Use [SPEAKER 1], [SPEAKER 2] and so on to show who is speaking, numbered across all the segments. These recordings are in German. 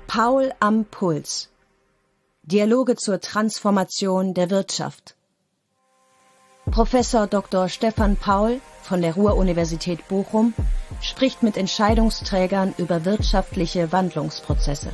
[SPEAKER 1] Paul am Puls. Dialoge zur Transformation der Wirtschaft. Professor Dr. Stefan Paul von der Ruhr-Universität Bochum spricht mit Entscheidungsträgern über wirtschaftliche Wandlungsprozesse.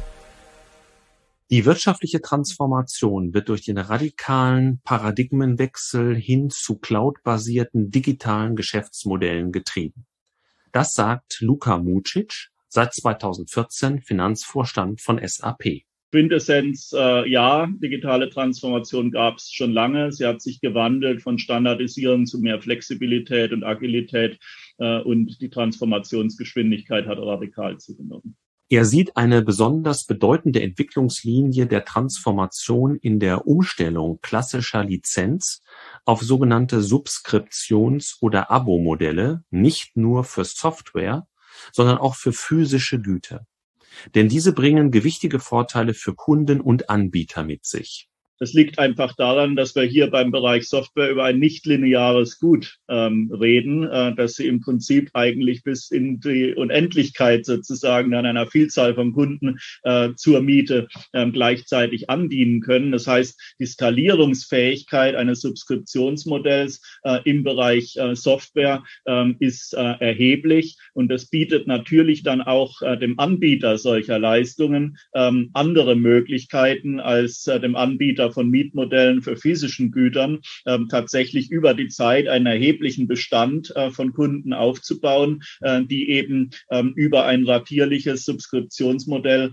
[SPEAKER 2] Die wirtschaftliche Transformation wird durch den radikalen Paradigmenwechsel hin zu cloudbasierten digitalen Geschäftsmodellen getrieben. Das sagt Luka Mucic, seit 2014 Finanzvorstand von SAP.
[SPEAKER 3] Quintessenz, ja, digitale Transformation gab es schon lange. Sie hat sich gewandelt von Standardisierung zu mehr Flexibilität und Agilität und die Transformationsgeschwindigkeit hat radikal zugenommen.
[SPEAKER 2] Er sieht eine besonders bedeutende Entwicklungslinie der Transformation in der Umstellung klassischer Lizenz auf sogenannte Subskriptions- oder Abo-Modelle, nicht nur für Software, sondern auch für physische Güter. Denn diese bringen gewichtige Vorteile für Kunden und Anbieter mit sich.
[SPEAKER 3] Das liegt einfach daran, dass wir hier beim Bereich Software über ein nichtlineares Gut reden, dass sie im Prinzip eigentlich bis in die Unendlichkeit sozusagen an einer Vielzahl von Kunden zur Miete gleichzeitig andienen können. Das heißt, die Skalierungsfähigkeit eines Subskriptionsmodells im Bereich Software ist erheblich und das bietet natürlich dann auch dem Anbieter solcher Leistungen andere Möglichkeiten als dem Anbieter von Mietmodellen für physischen Gütern tatsächlich über die Zeit einen erheblichen Bestand von Kunden aufzubauen, die eben über ein ratierliches Subskriptionsmodell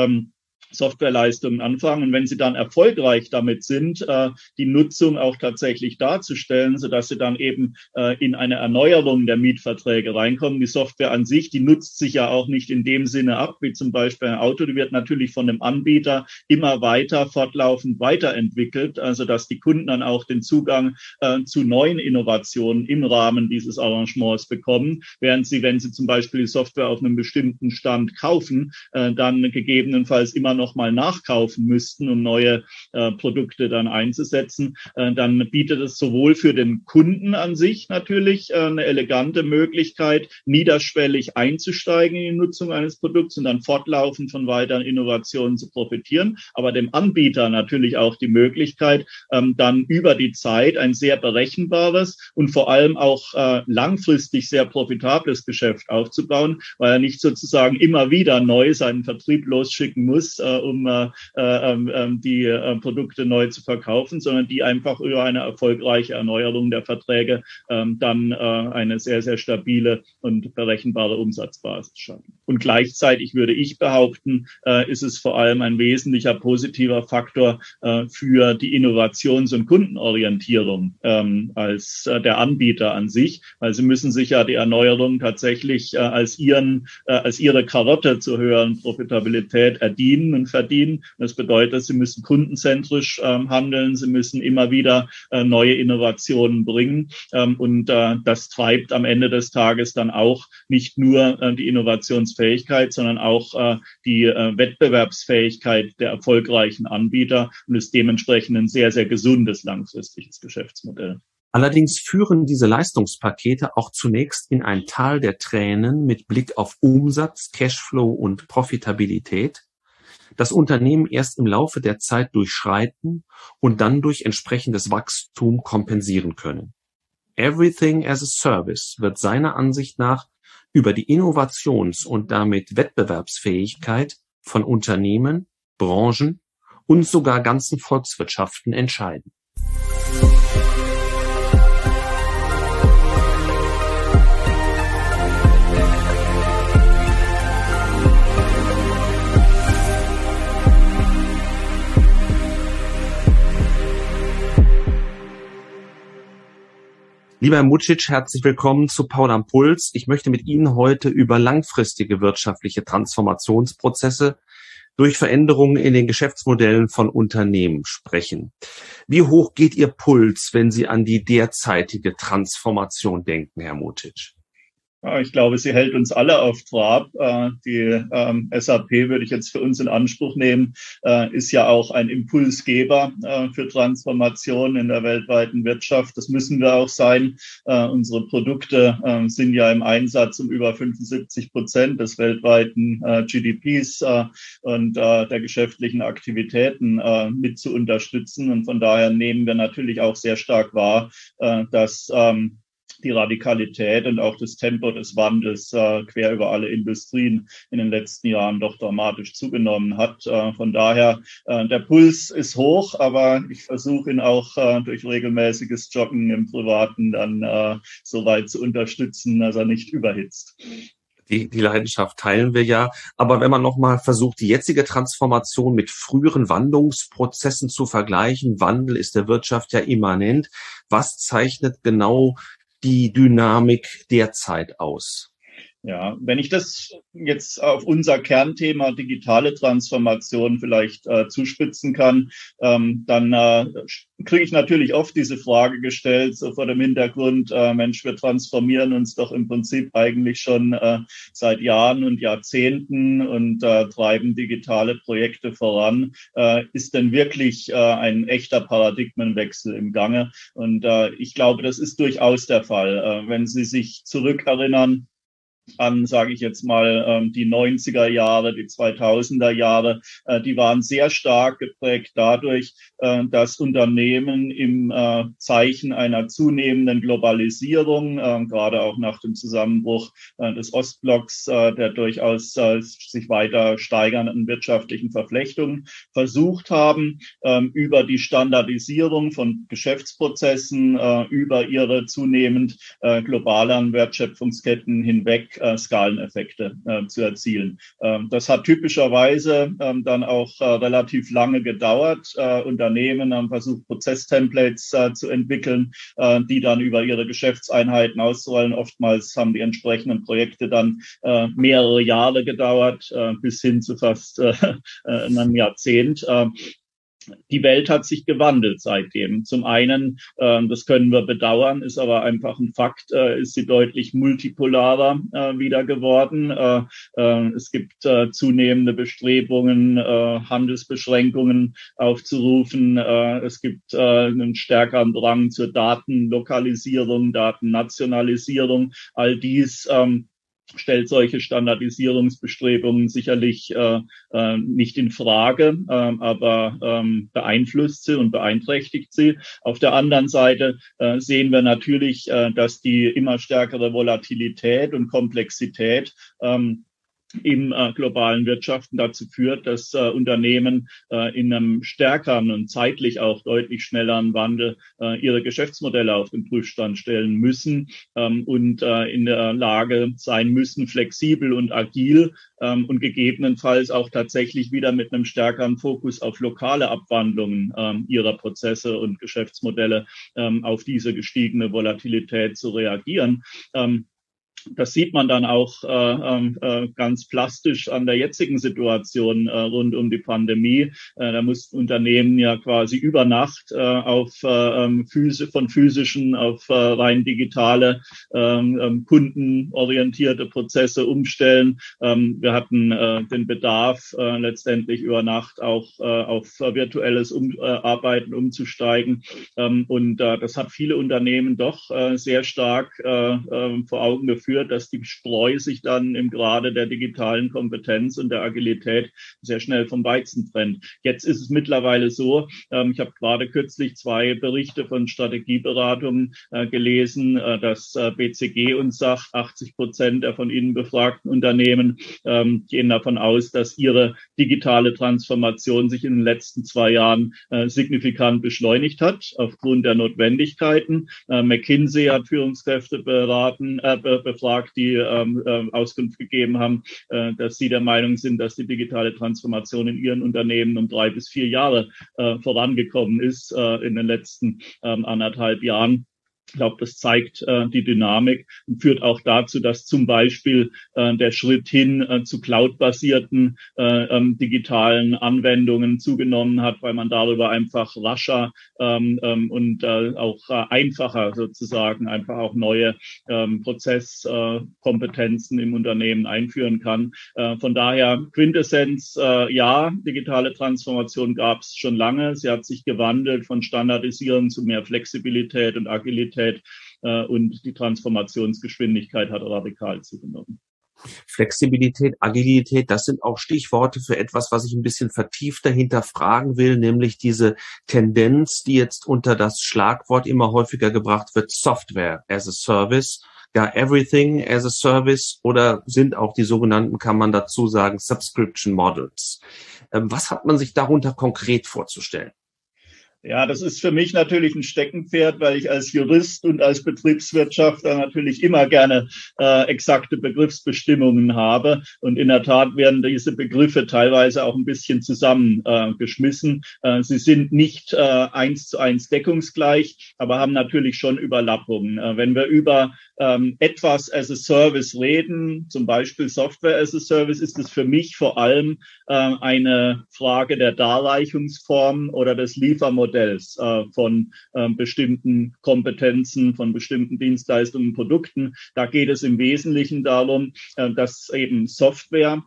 [SPEAKER 3] Softwareleistungen anfangen und wenn sie dann erfolgreich damit sind, die Nutzung auch tatsächlich darzustellen, sodass sie dann eben in eine Erneuerung der Mietverträge reinkommen. Die Software an sich, die nutzt sich ja auch nicht in dem Sinne ab, wie zum Beispiel ein Auto, die wird natürlich von dem Anbieter immer weiter, fortlaufend weiterentwickelt, also dass die Kunden dann auch den Zugang zu neuen Innovationen im Rahmen dieses Arrangements bekommen, während sie, wenn sie zum Beispiel die Software auf einem bestimmten Stand kaufen, dann gegebenenfalls immer noch mal nachkaufen müssten, um neue Produkte dann einzusetzen, dann bietet es sowohl für den Kunden an sich natürlich eine elegante Möglichkeit, niederschwellig einzusteigen in die Nutzung eines Produkts und dann fortlaufend von weiteren Innovationen zu profitieren, aber dem Anbieter natürlich auch die Möglichkeit, dann über die Zeit ein sehr berechenbares und vor allem auch langfristig sehr profitables Geschäft aufzubauen, weil er nicht sozusagen immer wieder neu seinen Vertrieb losschicken muss, um die Produkte neu zu verkaufen, sondern die einfach über eine erfolgreiche Erneuerung der Verträge dann eine sehr, sehr stabile und berechenbare Umsatzbasis schaffen. Und gleichzeitig würde ich behaupten, ist es vor allem ein wesentlicher positiver Faktor für die Innovations- und Kundenorientierung als der Anbieter an sich, weil sie müssen sich ja die Erneuerung tatsächlich als ihre Karotte zur höheren Profitabilität erdienen und verdienen. Das bedeutet, sie müssen kundenzentrisch handeln, sie müssen immer wieder neue Innovationen bringen und das treibt am Ende des Tages dann auch nicht nur die Innovationsfähigkeit, sondern auch die Wettbewerbsfähigkeit der erfolgreichen Anbieter und ist dementsprechend ein sehr, sehr gesundes langfristiges Geschäftsmodell.
[SPEAKER 2] Allerdings führen diese Leistungspakete auch zunächst in ein Tal der Tränen mit Blick auf Umsatz, Cashflow und Profitabilität, das Unternehmen erst im Laufe der Zeit durchschreiten und dann durch entsprechendes Wachstum kompensieren können. Everything as a Service wird seiner Ansicht nach über die Innovations- und damit Wettbewerbsfähigkeit von Unternehmen, Branchen und sogar ganzen Volkswirtschaften entscheiden. Lieber Herr Mucic, herzlich willkommen zu Paul am Puls. Ich möchte mit Ihnen heute über langfristige wirtschaftliche Transformationsprozesse durch Veränderungen in den Geschäftsmodellen von Unternehmen sprechen. Wie hoch geht Ihr Puls, wenn Sie an die derzeitige Transformation denken, Herr Mucic?
[SPEAKER 3] Ja, ich glaube, sie hält uns alle auf Trab. Die SAP würde ich jetzt für uns in Anspruch nehmen, ist ja auch ein Impulsgeber für Transformation in der weltweiten Wirtschaft. Das müssen wir auch sein. Unsere Produkte sind ja im Einsatz um über 75% des weltweiten GDPs und der geschäftlichen Aktivitäten mit zu unterstützen. Und von daher nehmen wir natürlich auch sehr stark wahr, dass die Radikalität und auch das Tempo des Wandels quer über alle Industrien in den letzten Jahren doch dramatisch zugenommen hat. Von daher, der Puls ist hoch, aber ich versuche ihn auch durch regelmäßiges Joggen im Privaten dann so weit zu unterstützen, dass er nicht überhitzt.
[SPEAKER 2] Die Leidenschaft teilen wir ja. Aber wenn man nochmal versucht, die jetzige Transformation mit früheren Wandlungsprozessen zu vergleichen, Wandel ist der Wirtschaft ja immanent. Was zeichnet genau die Dynamik derzeit aus?
[SPEAKER 3] Ja, wenn ich das jetzt auf unser Kernthema digitale Transformation vielleicht zuspitzen kann, dann kriege ich natürlich oft diese Frage gestellt, so vor dem Hintergrund, Mensch, wir transformieren uns doch im Prinzip eigentlich schon seit Jahren und Jahrzehnten und treiben digitale Projekte voran. Ist denn wirklich ein echter Paradigmenwechsel im Gange? Und ich glaube, das ist durchaus der Fall. Wenn Sie sich zurückerinnern an, sage ich jetzt mal, die 90er Jahre, die 2000er Jahre, die waren sehr stark geprägt dadurch, dass Unternehmen im Zeichen einer zunehmenden Globalisierung, gerade auch nach dem Zusammenbruch des Ostblocks, der durchaus sich weiter steigernden wirtschaftlichen Verflechtungen, versucht haben, über die Standardisierung von Geschäftsprozessen, über ihre zunehmend globaleren Wertschöpfungsketten hinweg Skaleneffekte zu erzielen. Das hat typischerweise dann auch relativ lange gedauert. Unternehmen haben versucht, Prozesstemplates zu entwickeln, die dann über ihre Geschäftseinheiten auszurollen. Oftmals haben die entsprechenden Projekte dann mehrere Jahre gedauert, bis hin zu fast einem Jahrzehnt. Die Welt hat sich gewandelt seitdem. Zum einen, das können wir bedauern, ist aber einfach ein Fakt, ist sie deutlich multipolarer wieder geworden. Es gibt zunehmende Bestrebungen, Handelsbeschränkungen aufzurufen. Es gibt einen stärkeren Drang zur Datenlokalisierung, Datennationalisierung. All dies stellt solche Standardisierungsbestrebungen sicherlich nicht in Frage, aber beeinflusst sie und beeinträchtigt sie. Auf der anderen Seite sehen wir natürlich, dass die immer stärkere Volatilität und Komplexität im globalen Wirtschaften dazu führt, dass Unternehmen in einem stärkeren und zeitlich auch deutlich schnelleren Wandel ihre Geschäftsmodelle auf den Prüfstand stellen müssen und in der Lage sein müssen, flexibel und agil und gegebenenfalls auch tatsächlich wieder mit einem stärkeren Fokus auf lokale Abwandlungen ihrer Prozesse und Geschäftsmodelle auf diese gestiegene Volatilität zu reagieren. Das sieht man dann auch ganz plastisch an der jetzigen Situation rund um die Pandemie. Da mussten Unternehmen ja quasi über Nacht von physischen auf rein digitale, kundenorientierte Prozesse umstellen. Wir hatten den Bedarf, letztendlich über Nacht auch auf virtuelles Arbeiten umzusteigen. Und das hat viele Unternehmen doch sehr stark vor Augen geführt, dass die Spreu sich dann im Grade der digitalen Kompetenz und der Agilität sehr schnell vom Weizen trennt. Jetzt ist es mittlerweile so, ich habe gerade kürzlich 2 Berichte von Strategieberatungen gelesen, dass BCG uns sagt, 80% der von Ihnen befragten Unternehmen gehen davon aus, dass ihre digitale Transformation sich in den letzten 2 Jahren signifikant beschleunigt hat, aufgrund der Notwendigkeiten. McKinsey hat Führungskräfte befragt, die Auskunft gegeben haben, dass sie der Meinung sind, dass die digitale Transformation in ihren Unternehmen um 3 bis 4 Jahre vorangekommen ist in den letzten 1,5 Jahren. Ich glaube, das zeigt die Dynamik und führt auch dazu, dass zum Beispiel der Schritt hin zu cloud-basierten digitalen Anwendungen zugenommen hat, weil man darüber einfach rascher und auch einfacher sozusagen einfach auch neue Prozesskompetenzen im Unternehmen einführen kann. Von daher Quintessenz, ja, digitale Transformation gab es schon lange. Sie hat sich gewandelt von Standardisieren zu mehr Flexibilität und Agilität. Und die Transformationsgeschwindigkeit hat radikal zugenommen.
[SPEAKER 2] Flexibilität, Agilität, das sind auch Stichworte für etwas, was ich ein bisschen vertiefter hinterfragen will, nämlich diese Tendenz, die jetzt unter das Schlagwort immer häufiger gebracht wird, Software as a Service, ja, Everything as a Service oder sind auch die sogenannten, kann man dazu sagen, Subscription Models. Was hat man sich darunter konkret vorzustellen?
[SPEAKER 3] Ja, das ist für mich natürlich ein Steckenpferd, weil ich als Jurist und als Betriebswirtschaftler natürlich immer gerne exakte Begriffsbestimmungen habe. Und in der Tat werden diese Begriffe teilweise auch ein bisschen zusammengeschmissen. Sie sind nicht 1:1 deckungsgleich, aber haben natürlich schon Überlappungen. Wenn wir über etwas as a Service reden, zum Beispiel Software as a Service, ist es für mich vor allem eine Frage der Darreichungsform oder des Liefermodells von bestimmten Kompetenzen, von bestimmten Dienstleistungen, Produkten. Da geht es im Wesentlichen darum, dass eben Software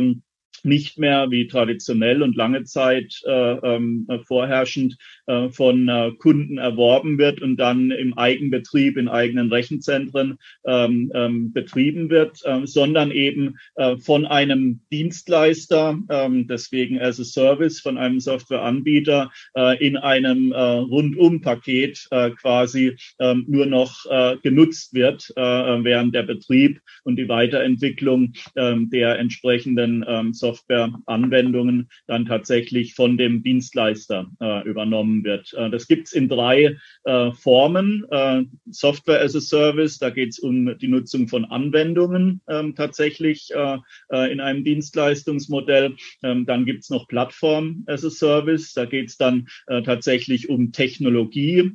[SPEAKER 3] nicht mehr wie traditionell und lange Zeit vorherrschend von Kunden erworben wird und dann im Eigenbetrieb, in eigenen Rechenzentren betrieben wird, sondern eben von einem Dienstleister, deswegen as a Service, von einem Softwareanbieter in einem Rundum-Paket quasi nur noch genutzt wird, während der Betrieb und die Weiterentwicklung der entsprechenden Softwareanwendungen dann tatsächlich von dem Dienstleister übernommen wird. Das gibt's in 3 Formen. Software as a Service, da geht's um die Nutzung von Anwendungen tatsächlich in einem Dienstleistungsmodell. Dann gibt's noch Plattform as a Service, da geht's dann tatsächlich um Technologie.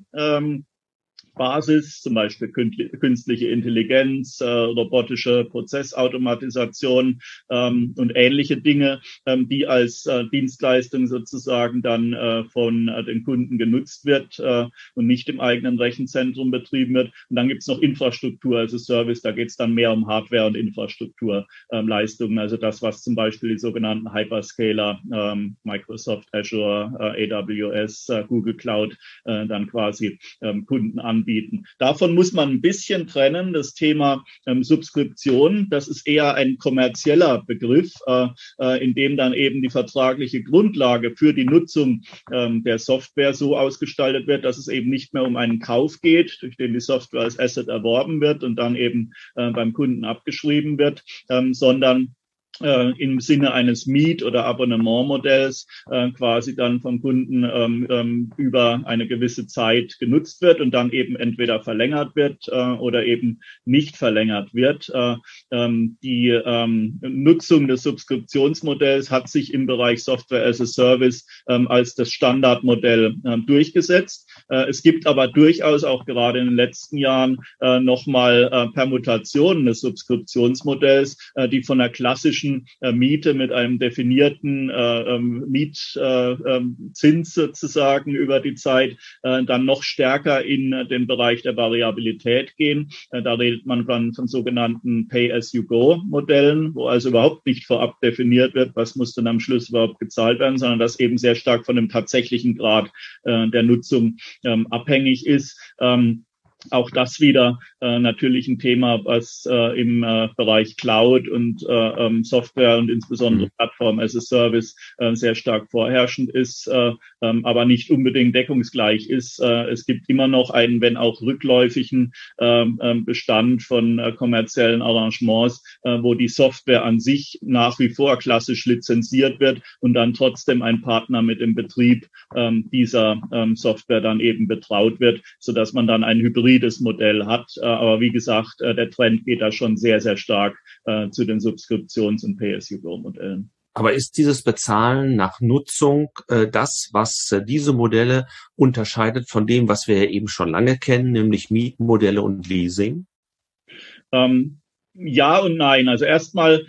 [SPEAKER 3] Basis, zum Beispiel künstliche Intelligenz, robotische Prozessautomatisation und ähnliche Dinge, die als Dienstleistung sozusagen dann von den Kunden genutzt wird und nicht im eigenen Rechenzentrum betrieben wird. Und dann gibt es noch Infrastruktur als Service, da geht es dann mehr um Hardware- und Infrastrukturleistungen, also das, was zum Beispiel die sogenannten Hyperscaler, Microsoft Azure, AWS, Google Cloud dann quasi Kunden anbieten. Davon muss man ein bisschen trennen, das Thema Subskription. Das ist eher ein kommerzieller Begriff, in dem dann eben die vertragliche Grundlage für die Nutzung der Software so ausgestaltet wird, dass es eben nicht mehr um einen Kauf geht, durch den die Software als Asset erworben wird und dann eben beim Kunden abgeschrieben wird, sondern im Sinne eines Miet- oder Abonnementmodells quasi dann vom Kunden über eine gewisse Zeit genutzt wird und dann eben entweder verlängert wird oder eben nicht verlängert wird. Die Nutzung des Subskriptionsmodells hat sich im Bereich Software as a Service als das Standardmodell durchgesetzt. Es gibt aber durchaus auch gerade in den letzten Jahren nochmal Permutationen des Subskriptionsmodells, die von der klassischen Miete mit einem definierten Mietzins sozusagen über die Zeit dann noch stärker in den Bereich der Variabilität gehen. Da redet man dann von sogenannten Pay-as-you-go-Modellen, wo also überhaupt nicht vorab definiert wird, was muss denn am Schluss überhaupt gezahlt werden, sondern das eben sehr stark von dem tatsächlichen Grad der Nutzung abhängig ist. Auch das wieder natürlich ein Thema, was im Bereich Cloud und Software und insbesondere Plattform as a Service sehr stark vorherrschend ist, aber nicht unbedingt deckungsgleich ist. Es gibt immer noch einen, wenn auch rückläufigen Bestand von kommerziellen Arrangements, wo die Software an sich nach wie vor klassisch lizenziert wird und dann trotzdem ein Partner mit dem Betrieb dieser Software dann eben betraut wird, sodass man dann ein hybrides Modell hat. Aber wie gesagt, der Trend geht da schon sehr, sehr stark zu den Subskriptions- und Pay-as-you-go-Modellen.
[SPEAKER 2] Aber ist dieses Bezahlen nach Nutzung das, was diese Modelle unterscheidet von dem, was wir ja eben schon lange kennen, nämlich Mietmodelle und Leasing?
[SPEAKER 3] Ja und nein. Also erstmal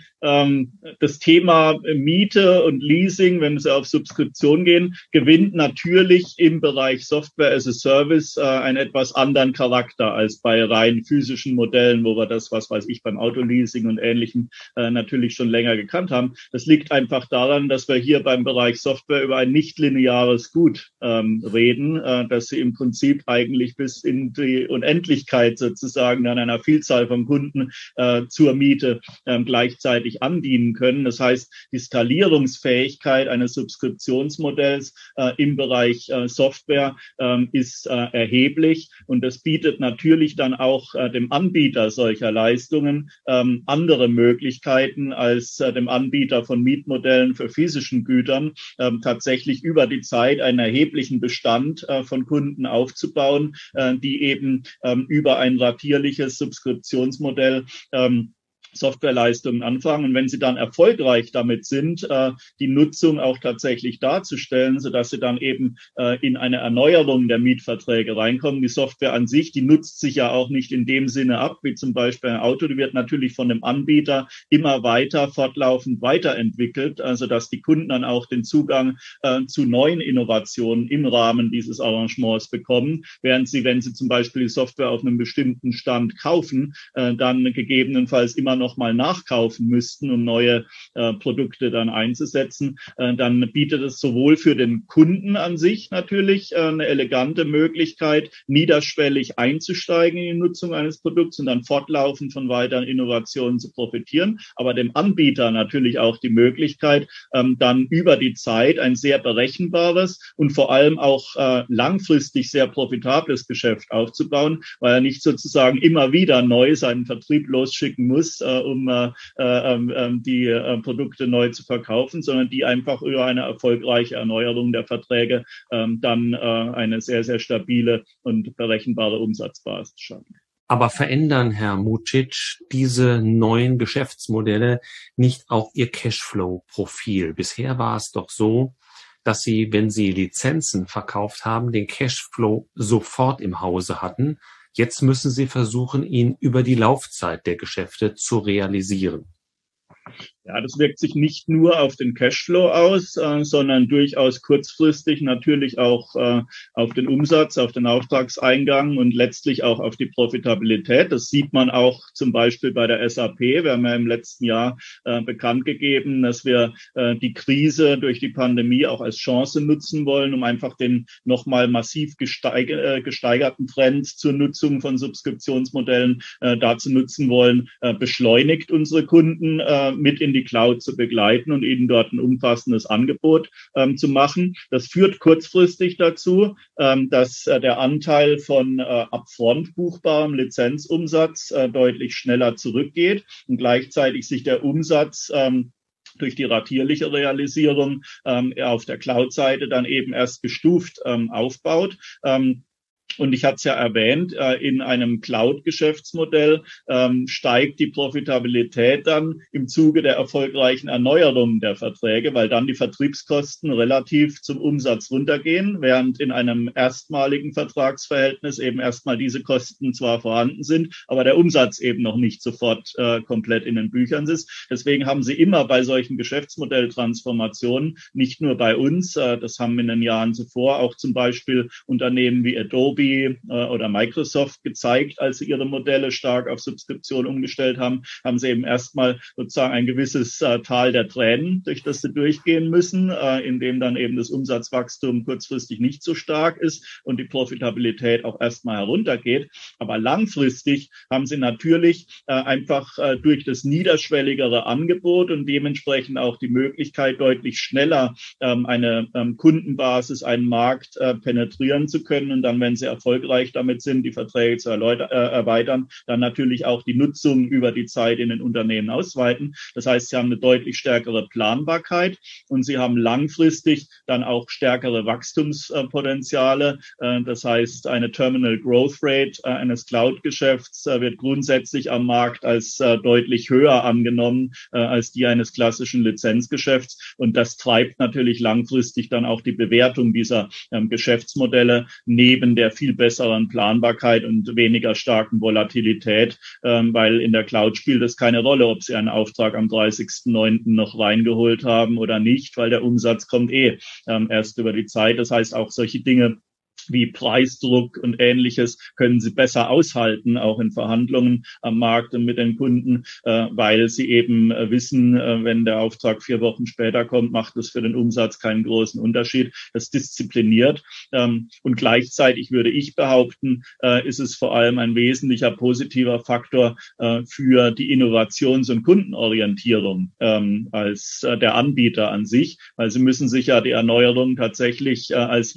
[SPEAKER 3] das Thema Miete und Leasing, wenn Sie auf Subskription gehen, gewinnt natürlich im Bereich Software as a Service einen etwas anderen Charakter als bei rein physischen Modellen, wo wir das, was weiß ich, beim Autoleasing und Ähnlichem natürlich schon länger gekannt haben. Das liegt einfach daran, dass wir hier beim Bereich Software über ein nicht-lineares Gut reden, dass Sie im Prinzip eigentlich bis in die Unendlichkeit sozusagen an einer Vielzahl von Kunden zur Miete gleichzeitig andienen können. Das heißt, die Skalierungsfähigkeit eines Subskriptionsmodells im Bereich Software ist erheblich und das bietet natürlich dann auch dem Anbieter solcher Leistungen andere Möglichkeiten als dem Anbieter von Mietmodellen für physischen Gütern tatsächlich über die Zeit einen erheblichen Bestand von Kunden aufzubauen, die eben über ein ratierliches Subskriptionsmodell Softwareleistungen anfangen. Und wenn Sie dann erfolgreich damit sind, die Nutzung auch tatsächlich darzustellen, sodass Sie dann eben in eine Erneuerung der Mietverträge reinkommen. Die Software an sich, die nutzt sich ja auch nicht in dem Sinne ab, wie zum Beispiel ein Auto. Die wird natürlich von dem Anbieter immer weiter, fortlaufend weiterentwickelt, also dass die Kunden dann auch den Zugang zu neuen Innovationen im Rahmen dieses Arrangements bekommen, während Sie, wenn Sie zum Beispiel die Software auf einem bestimmten Stand kaufen, dann gegebenenfalls immer noch mal nachkaufen müssten, um neue Produkte dann einzusetzen, dann bietet es sowohl für den Kunden an sich natürlich eine elegante Möglichkeit, niederschwellig einzusteigen in die Nutzung eines Produkts und dann fortlaufend von weiteren Innovationen zu profitieren, aber dem Anbieter natürlich auch die Möglichkeit, dann über die Zeit ein sehr berechenbares und vor allem auch langfristig sehr profitables Geschäft aufzubauen, weil er nicht sozusagen immer wieder neu seinen Vertrieb losschicken muss, um die Produkte neu zu verkaufen, sondern die einfach über eine erfolgreiche Erneuerung der Verträge dann eine sehr, sehr stabile und berechenbare Umsatzbasis schaffen.
[SPEAKER 2] Aber verändern, Herr Mucic, diese neuen Geschäftsmodelle nicht auch Ihr Cashflow-Profil? Bisher war es doch so, dass Sie, wenn Sie Lizenzen verkauft haben, den Cashflow sofort im Hause hatten. Jetzt müssen Sie versuchen, ihn über die Laufzeit der Geschäfte zu realisieren.
[SPEAKER 3] Ja, das wirkt sich nicht nur auf den Cashflow aus, sondern durchaus kurzfristig natürlich auch auf den Umsatz, auf den Auftragseingang und letztlich auch auf die Profitabilität. Das sieht man auch zum Beispiel bei der SAP. Wir haben ja im letzten Jahr bekannt gegeben, dass wir die Krise durch die Pandemie auch als Chance nutzen wollen, um einfach den nochmal massiv gesteigerten Trend zur Nutzung von Subskriptionsmodellen dazu nutzen wollen, beschleunigt unsere Kunden mit in die Cloud zu begleiten und ihnen dort ein umfassendes Angebot zu machen. Das führt kurzfristig dazu, dass der Anteil von upfront buchbarem Lizenzumsatz deutlich schneller zurückgeht und gleichzeitig sich der Umsatz durch die ratierliche Realisierung auf der Cloud-Seite dann eben erst gestuft aufbaut. Und ich hatte es ja erwähnt, in einem Cloud-Geschäftsmodell steigt die Profitabilität dann im Zuge der erfolgreichen Erneuerung der Verträge, weil dann die Vertriebskosten relativ zum Umsatz runtergehen, während in einem erstmaligen Vertragsverhältnis eben erstmal diese Kosten zwar vorhanden sind, aber der Umsatz eben noch nicht sofort komplett in den Büchern ist. Deswegen haben Sie immer bei solchen Geschäftsmodelltransformationen, nicht nur bei uns, das haben in den Jahren zuvor auch zum Beispiel Unternehmen wie Adobe oder Microsoft gezeigt, als sie ihre Modelle stark auf Subskription umgestellt haben, haben sie eben erstmal sozusagen ein gewisses Tal der Tränen, durch das sie durchgehen müssen, in dem dann eben das Umsatzwachstum kurzfristig nicht so stark ist und die Profitabilität auch erstmal heruntergeht. Aber langfristig haben sie natürlich einfach durch das niederschwelligere Angebot und dementsprechend auch die Möglichkeit, deutlich schneller eine Kundenbasis, einen Markt penetrieren zu können. Und dann, wenn sie sie erfolgreich damit sind, die Verträge zu erweitern, dann natürlich auch die Nutzung über die Zeit in den Unternehmen ausweiten. Das heißt, sie haben eine deutlich stärkere Planbarkeit und sie haben langfristig dann auch stärkere Wachstumspotenziale. Das heißt, eine Terminal Growth Rate eines Cloud-Geschäfts wird grundsätzlich am Markt als deutlich höher angenommen als die eines klassischen Lizenzgeschäfts. Und das treibt natürlich langfristig dann auch die Bewertung dieser Geschäftsmodelle neben der viel besseren Planbarkeit und weniger starken Volatilität, weil in der Cloud spielt es keine Rolle, ob Sie einen Auftrag am 30.09. noch reingeholt haben oder nicht, weil der Umsatz kommt erst über die Zeit. Das heißt, auch solche Dinge wie Preisdruck und Ähnliches können sie besser aushalten, auch in Verhandlungen am Markt und mit den Kunden, weil sie eben wissen, wenn der Auftrag 4 Wochen später kommt, macht es für den Umsatz keinen großen Unterschied. Das diszipliniert. Und gleichzeitig würde ich behaupten, ist es vor allem ein wesentlicher positiver Faktor für die Innovations- und Kundenorientierung als der Anbieter an sich, weil sie müssen sich ja die Erneuerung tatsächlich als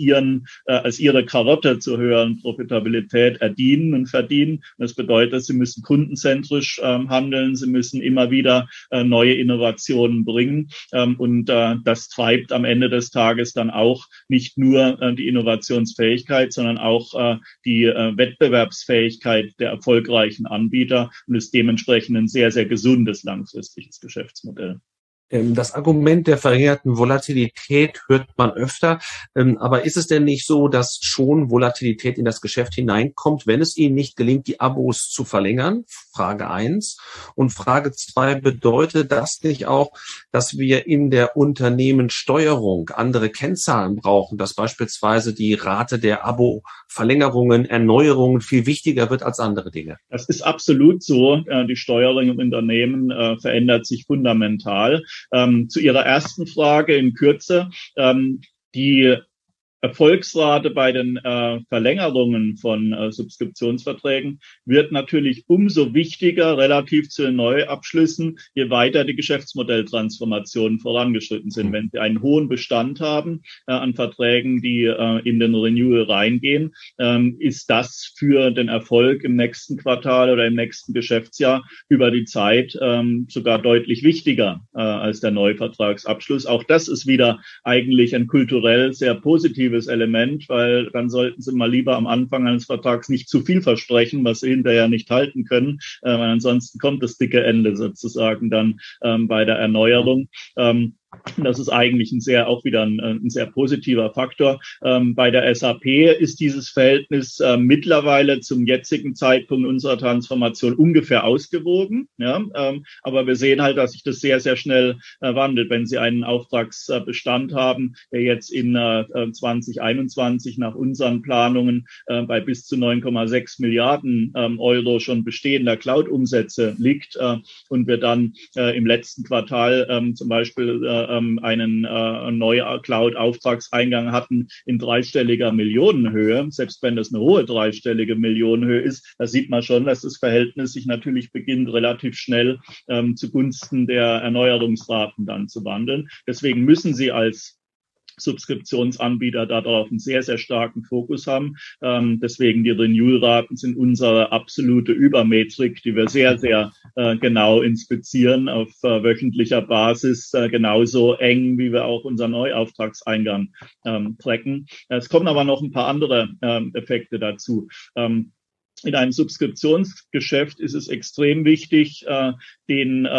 [SPEAKER 3] ihre Karotte zur höheren Profitabilität verdienen. Das bedeutet, sie müssen kundenzentrisch handeln, sie müssen immer wieder neue Innovationen bringen. Und das treibt am Ende des Tages dann auch nicht nur die Innovationsfähigkeit, sondern auch die Wettbewerbsfähigkeit der erfolgreichen Anbieter und ist dementsprechend ein sehr, sehr gesundes langfristiges Geschäftsmodell.
[SPEAKER 2] Das Argument der verringerten Volatilität hört man öfter. Aber ist es denn nicht so, dass schon Volatilität in das Geschäft hineinkommt, wenn es Ihnen nicht gelingt, die Abos zu verlängern? Frage 1. Und Frage 2, bedeutet das nicht auch, dass wir in der Unternehmenssteuerung andere Kennzahlen brauchen, dass beispielsweise die Rate der Abo-Verlängerungen, Erneuerungen viel wichtiger wird als andere Dinge?
[SPEAKER 3] Das ist absolut so. Die Steuerung im Unternehmen verändert sich fundamental. Zu Ihrer ersten Frage in Kürze. Die Erfolgsrate bei den Verlängerungen von Subskriptionsverträgen wird natürlich umso wichtiger relativ zu den Neuabschlüssen, je weiter die Geschäftsmodelltransformationen vorangeschritten sind. Wenn Sie einen hohen Bestand haben an Verträgen, die in den Renewal reingehen, ist das für den Erfolg im nächsten Quartal oder im nächsten Geschäftsjahr über die Zeit sogar deutlich wichtiger als der Neuvertragsabschluss. Auch das ist wieder eigentlich ein kulturell sehr positives Element, weil dann sollten Sie mal lieber am Anfang eines Vertrags nicht zu viel versprechen, was Sie hinterher nicht halten können, weil ansonsten kommt das dicke Ende sozusagen dann bei der Erneuerung. Das ist eigentlich ein sehr positiver Faktor. Bei der SAP ist dieses Verhältnis mittlerweile zum jetzigen Zeitpunkt unserer Transformation ungefähr ausgewogen. Ja, aber wir sehen halt, dass sich das sehr, sehr schnell wandelt. Wenn Sie einen Auftragsbestand haben, der jetzt in 2021 nach unseren Planungen bei bis zu 9,6 Milliarden Euro schon bestehender Cloud-Umsätze liegt und wir dann im letzten Quartal zum Beispiel einen neuen Cloud-Auftragseingang hatten in dreistelliger Millionenhöhe, selbst wenn das eine hohe dreistellige Millionenhöhe ist, da sieht man schon, dass das Verhältnis sich natürlich beginnt, relativ schnell zugunsten der Erneuerungsraten dann zu wandeln. Deswegen müssen Sie als Subskriptionsanbieter darauf einen sehr, sehr starken Fokus haben. Deswegen die Renewal-Raten sind unsere absolute Übermetrik, die wir sehr, sehr genau inspizieren auf wöchentlicher Basis, genauso eng, wie wir auch unseren Neuauftragseingang tracken. Es kommen aber noch ein paar andere Effekte dazu. In einem Subskriptionsgeschäft ist es extrem wichtig, den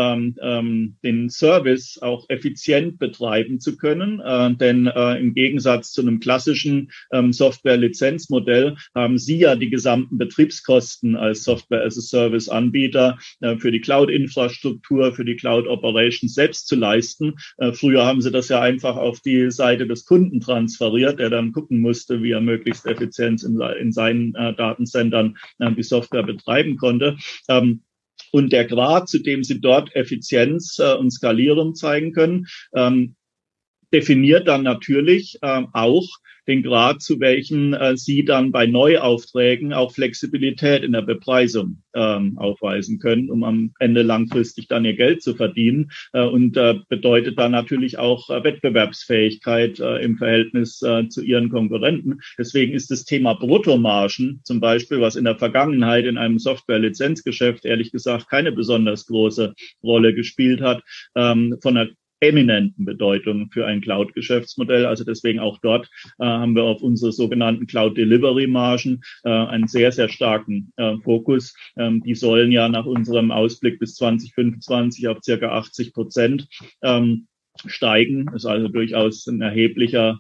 [SPEAKER 3] Service auch effizient betreiben zu können. Denn im Gegensatz zu einem klassischen Software-Lizenzmodell haben Sie ja die gesamten Betriebskosten als Software-as-a-Service-Anbieter für die Cloud-Infrastruktur, für die Cloud-Operations selbst zu leisten. Früher haben Sie das ja einfach auf die Seite des Kunden transferiert, der dann gucken musste, wie er möglichst effizient in seinen Datencentern die Software betreiben konnte. Und der Grad, zu dem Sie dort Effizienz und Skalierung zeigen können, definiert dann natürlich auch den Grad, zu welchen Sie dann bei Neuaufträgen auch Flexibilität in der Bepreisung aufweisen können, um am Ende langfristig dann Ihr Geld zu verdienen und bedeutet dann natürlich auch Wettbewerbsfähigkeit im Verhältnis zu Ihren Konkurrenten. Deswegen ist das Thema Bruttomargen zum Beispiel, was in der Vergangenheit in einem Software-Lizenzgeschäft ehrlich gesagt keine besonders große Rolle gespielt hat, von der eminenten Bedeutung für ein Cloud-Geschäftsmodell. Also deswegen auch dort haben wir auf unsere sogenannten Cloud-Delivery-Margen einen sehr, sehr starken Fokus. Die sollen ja nach unserem Ausblick bis 2025 auf circa 80% steigen. Das ist also durchaus eine erhebliche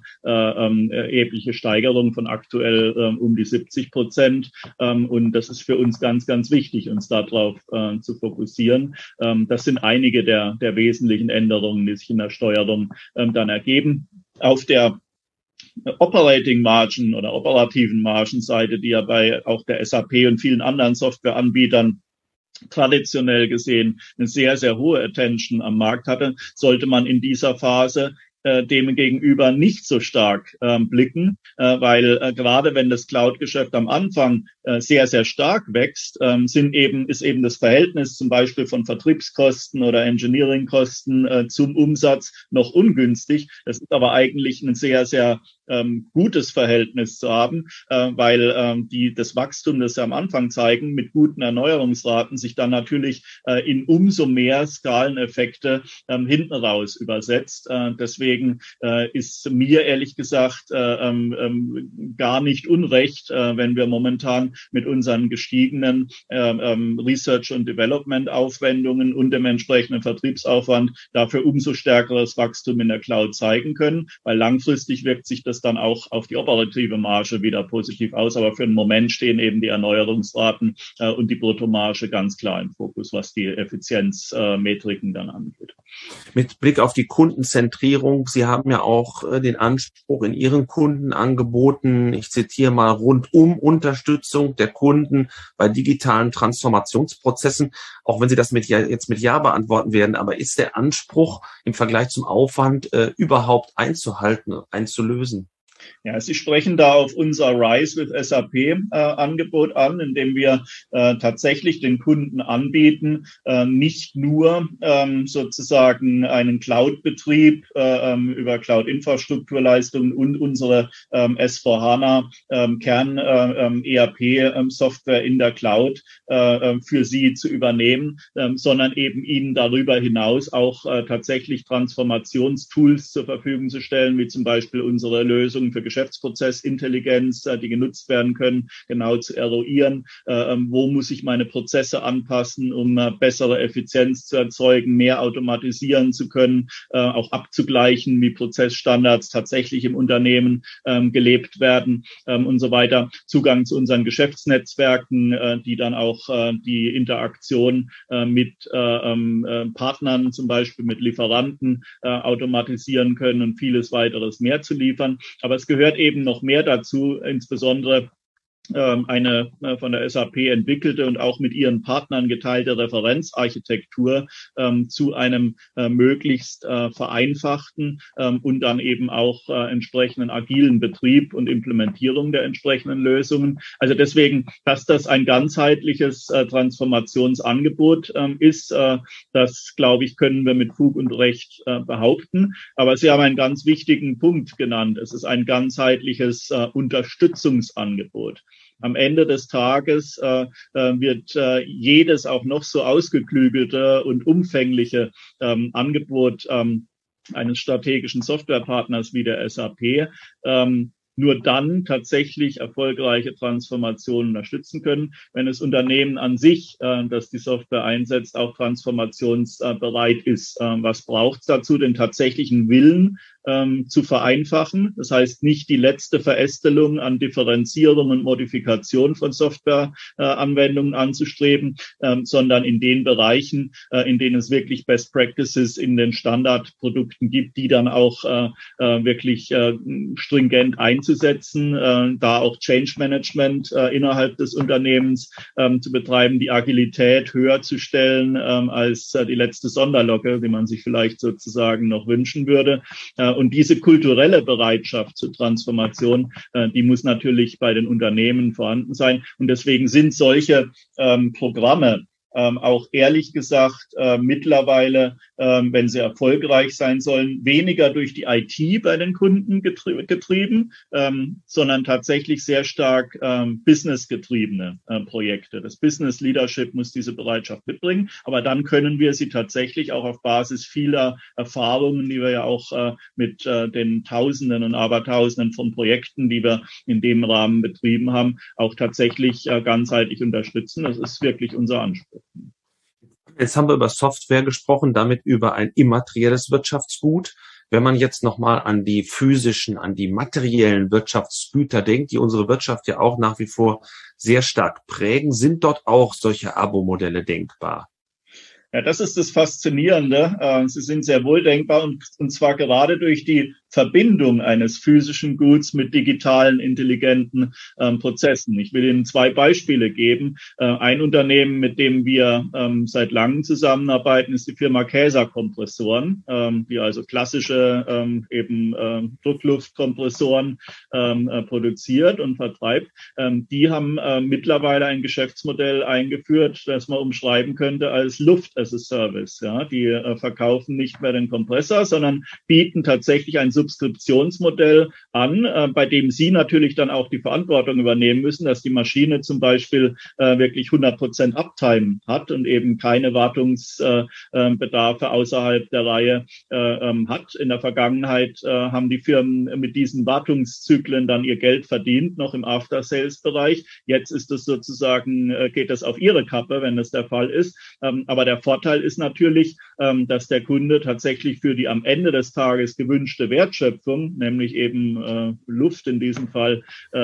[SPEAKER 3] Steigerung von aktuell um die 70%. Und das ist für uns ganz, ganz wichtig, uns darauf zu fokussieren. Das sind einige der wesentlichen Änderungen, die sich in der Steuerung dann ergeben. Auf der Operating Margin oder operativen Margenseite, die ja bei auch der SAP und vielen anderen Softwareanbietern traditionell gesehen eine sehr, sehr hohe Attention am Markt hatte, sollte man in dieser Phase dem gegenüber nicht so stark blicken, weil gerade wenn das Cloud-Geschäft am Anfang sehr, sehr stark wächst, ist eben das Verhältnis zum Beispiel von Vertriebskosten oder Engineering-Kosten zum Umsatz noch ungünstig. Das ist aber eigentlich ein sehr, sehr gutes Verhältnis zu haben, weil das Wachstum, das wir am Anfang zeigen, mit guten Erneuerungsraten sich dann natürlich in umso mehr Skaleneffekte hinten raus übersetzt. Deswegen ist mir ehrlich gesagt gar nicht unrecht, wenn wir momentan mit unseren gestiegenen Research- und Development-Aufwendungen und dem entsprechenden Vertriebsaufwand dafür umso stärkeres Wachstum in der Cloud zeigen können, weil langfristig wirkt sich das dann auch auf die operative Marge wieder positiv aus. Aber für den Moment stehen eben die Erneuerungsraten und die Bruttomarge ganz klar im Fokus, was die Effizienzmetriken dann angeht.
[SPEAKER 2] Mit Blick auf die Kundenzentrierung, Sie haben ja auch den Anspruch in Ihren Kundenangeboten, ich zitiere mal, rundum Unterstützung der Kunden bei digitalen Transformationsprozessen, auch wenn Sie das jetzt mit Ja beantworten werden, aber ist der Anspruch im Vergleich zum Aufwand überhaupt einzuhalten, einzulösen?
[SPEAKER 3] Ja, Sie sprechen da auf unser Rise with SAP Angebot an, indem wir tatsächlich den Kunden anbieten, nicht nur sozusagen einen Cloud-Betrieb über Cloud-Infrastrukturleistungen und unsere S4HANA Kern ERP-Software in der Cloud für Sie zu übernehmen, sondern eben Ihnen darüber hinaus auch tatsächlich Transformationstools zur Verfügung zu stellen, wie zum Beispiel unsere Lösungen für Geschäftsprozessintelligenz, die genutzt werden können, genau zu eruieren, wo muss ich meine Prozesse anpassen, um bessere Effizienz zu erzeugen, mehr automatisieren zu können, auch abzugleichen, wie Prozessstandards tatsächlich im Unternehmen gelebt werden und so weiter. Zugang zu unseren Geschäftsnetzwerken, die dann auch die Interaktion mit Partnern, zum Beispiel mit Lieferanten, automatisieren können und vieles weiteres mehr zu liefern. Aber es gehört eben noch mehr dazu, insbesondere eine von der SAP entwickelte und auch mit ihren Partnern geteilte Referenzarchitektur zu einem möglichst vereinfachten und dann eben auch entsprechenden agilen Betrieb und Implementierung der entsprechenden Lösungen. Also deswegen, dass das ein ganzheitliches Transformationsangebot ist, das, glaube ich, können wir mit Fug und Recht behaupten. Aber Sie haben einen ganz wichtigen Punkt genannt. Es ist ein ganzheitliches Unterstützungsangebot. Am Ende des Tages wird jedes auch noch so ausgeklügelte und umfängliche Angebot eines strategischen Softwarepartners wie der SAP nur dann tatsächlich erfolgreiche Transformationen unterstützen können, wenn das Unternehmen an sich, das die Software einsetzt, auch transformationsbereit ist. Was braucht es dazu? Den tatsächlichen Willen zu vereinfachen. Das heißt, nicht die letzte Verästelung an Differenzierung und Modifikation von Softwareanwendungen anzustreben, sondern in den Bereichen, in denen es wirklich Best Practices in den Standardprodukten gibt, die dann auch wirklich stringent einzusetzen umzusetzen, da auch Change Management innerhalb des Unternehmens zu betreiben, die Agilität höher zu stellen als die letzte Sonderlocke, die man sich vielleicht sozusagen noch wünschen würde. Und diese kulturelle Bereitschaft zur Transformation, die muss natürlich bei den Unternehmen vorhanden sein. Und deswegen sind solche Programme auch ehrlich gesagt mittlerweile, wenn sie erfolgreich sein sollen, weniger durch die IT bei den Kunden getrieben, sondern tatsächlich sehr stark businessgetriebene Projekte. Das Business Leadership muss diese Bereitschaft mitbringen, aber dann können wir sie tatsächlich auch auf Basis vieler Erfahrungen, die wir ja auch mit den Tausenden und Abertausenden von Projekten, die wir in dem Rahmen betrieben haben, auch tatsächlich ganzheitlich unterstützen. Das ist wirklich unser Anspruch.
[SPEAKER 2] Jetzt haben wir über Software gesprochen, damit über ein immaterielles Wirtschaftsgut. Wenn man jetzt nochmal an die physischen, an die materiellen Wirtschaftsgüter denkt, die unsere Wirtschaft ja auch nach wie vor sehr stark prägen, sind dort auch solche Abo-Modelle denkbar?
[SPEAKER 3] Ja, das ist das Faszinierende. Sie sind sehr wohl denkbar und zwar gerade durch die Verbindung eines physischen Guts mit digitalen, intelligenten Prozessen. Ich will Ihnen 2 Beispiele geben. Ein Unternehmen, mit dem wir seit langem zusammenarbeiten, ist die Firma Kaeser Kompressoren, die also klassische Druckluftkompressoren produziert und vertreibt. Die haben mittlerweile ein Geschäftsmodell eingeführt, das man umschreiben könnte als Luft as a Service. Ja, die verkaufen nicht mehr den Kompressor, sondern bieten tatsächlich ein Subskriptionsmodell an, bei dem Sie natürlich dann auch die Verantwortung übernehmen müssen, dass die Maschine zum Beispiel wirklich 100% Uptime hat und eben keine Wartungsbedarfe außerhalb der Reihe hat. In der Vergangenheit haben die Firmen mit diesen Wartungszyklen dann ihr Geld verdient, noch im After-Sales-Bereich. Jetzt ist es sozusagen, geht das auf ihre Kappe, wenn das der Fall ist. Aber der Vorteil ist natürlich, dass der Kunde tatsächlich für die am Ende des Tages gewünschte Wertschöpfung, nämlich eben Luft in diesem Fall,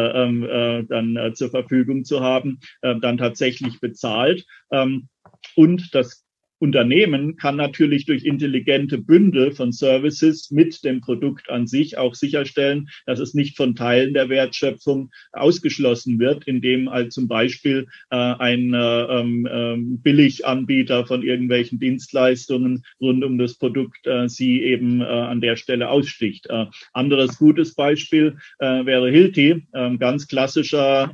[SPEAKER 3] dann zur Verfügung zu haben, dann tatsächlich bezahlt. Und das Unternehmen kann natürlich durch intelligente Bündel von Services mit dem Produkt an sich auch sicherstellen, dass es nicht von Teilen der Wertschöpfung ausgeschlossen wird, indem halt zum Beispiel ein Billiganbieter von irgendwelchen Dienstleistungen rund um das Produkt sie eben an der Stelle aussticht. Anderes gutes Beispiel wäre Hilti, ganz klassischer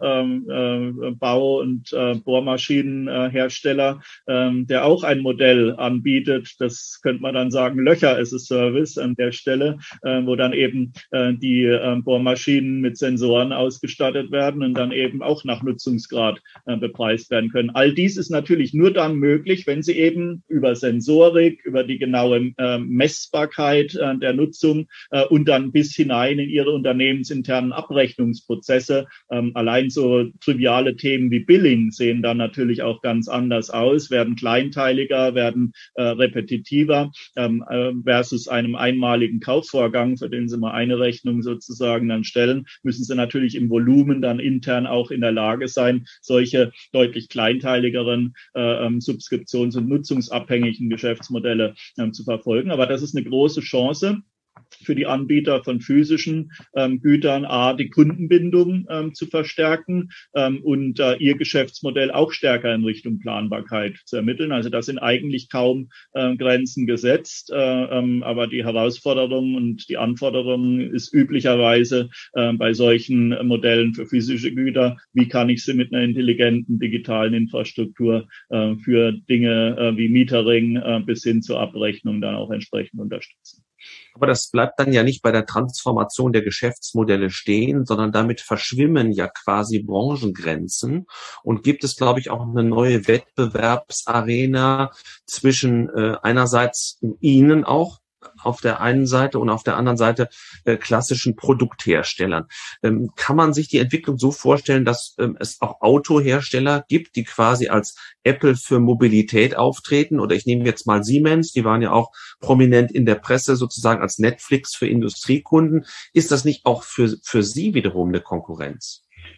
[SPEAKER 3] Bau- und Bohrmaschinenhersteller, der auch ein Modell anbietet, das könnte man dann sagen Löcher as a Service an der Stelle, wo dann eben die Bohrmaschinen mit Sensoren ausgestattet werden und dann eben auch nach Nutzungsgrad bepreist werden können. All dies ist natürlich nur dann möglich, wenn Sie eben über Sensorik, über die genaue Messbarkeit der Nutzung und dann bis hinein in Ihre unternehmensinternen Abrechnungsprozesse, allein so triviale Themen wie Billing sehen dann natürlich auch ganz anders aus, werden kleinteiliger, werden repetitiver versus einem einmaligen Kaufvorgang, für den Sie mal eine Rechnung sozusagen dann stellen, müssen Sie natürlich im Volumen dann intern auch in der Lage sein, solche deutlich kleinteiligeren subskriptions- und nutzungsabhängigen Geschäftsmodelle zu verfolgen. Aber das ist eine große Chance für die Anbieter von physischen Gütern, die Kundenbindung zu verstärken und ihr Geschäftsmodell auch stärker in Richtung Planbarkeit zu ermitteln. Also da sind eigentlich kaum Grenzen gesetzt, aber die Herausforderung und die Anforderung ist üblicherweise bei solchen Modellen für physische Güter, wie kann ich sie mit einer intelligenten digitalen Infrastruktur für Dinge wie Metering bis hin zur Abrechnung dann auch entsprechend unterstützen.
[SPEAKER 2] Aber das bleibt dann ja nicht bei der Transformation der Geschäftsmodelle stehen, sondern damit verschwimmen ja quasi Branchengrenzen und gibt es, glaube ich, auch eine neue Wettbewerbsarena zwischen einerseits Ihnen auch auf der einen Seite und auf der anderen Seite klassischen Produktherstellern. Kann man sich die Entwicklung so vorstellen, dass es auch Autohersteller gibt, die quasi als Apple für Mobilität auftreten? Oder ich nehme jetzt mal Siemens, die waren ja auch prominent in der Presse sozusagen als Netflix für Industriekunden. Ist das nicht auch für Sie wiederum eine Konkurrenz?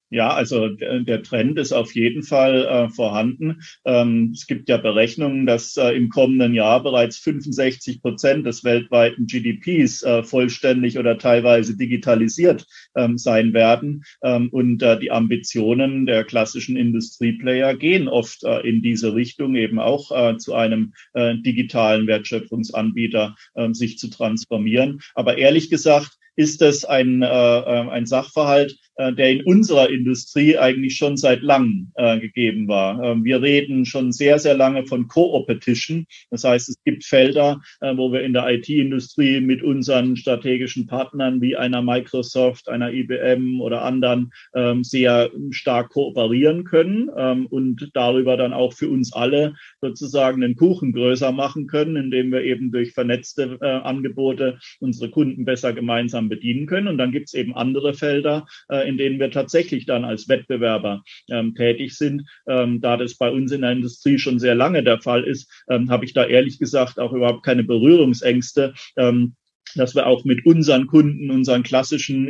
[SPEAKER 3] Ja, also der Trend ist auf jeden Fall vorhanden. Es gibt ja Berechnungen, dass im kommenden Jahr bereits 65% des weltweiten GDPs vollständig oder teilweise digitalisiert sein werden. Und die Ambitionen der klassischen Industrieplayer gehen oft in diese Richtung, eben auch zu einem digitalen Wertschöpfungsanbieter sich zu transformieren. Aber ehrlich gesagt, ist das ein Sachverhalt, der in unserer Industrie eigentlich schon seit langem gegeben war. Wir reden schon sehr, sehr lange von Co-Opetition. Das heißt, es gibt Felder, wo wir in der IT-Industrie mit unseren strategischen Partnern wie einer Microsoft, einer IBM oder anderen sehr stark kooperieren können und darüber dann auch für uns alle sozusagen den Kuchen größer machen können, indem wir eben durch vernetzte Angebote unsere Kunden besser gemeinsam bedienen können. Und dann gibt es eben andere Felder, in denen wir tatsächlich dann als Wettbewerber tätig sind. Da das bei uns in der Industrie schon sehr lange der Fall ist, habe ich da ehrlich gesagt auch überhaupt keine Berührungsängste, dass wir auch mit unseren Kunden, unseren klassischen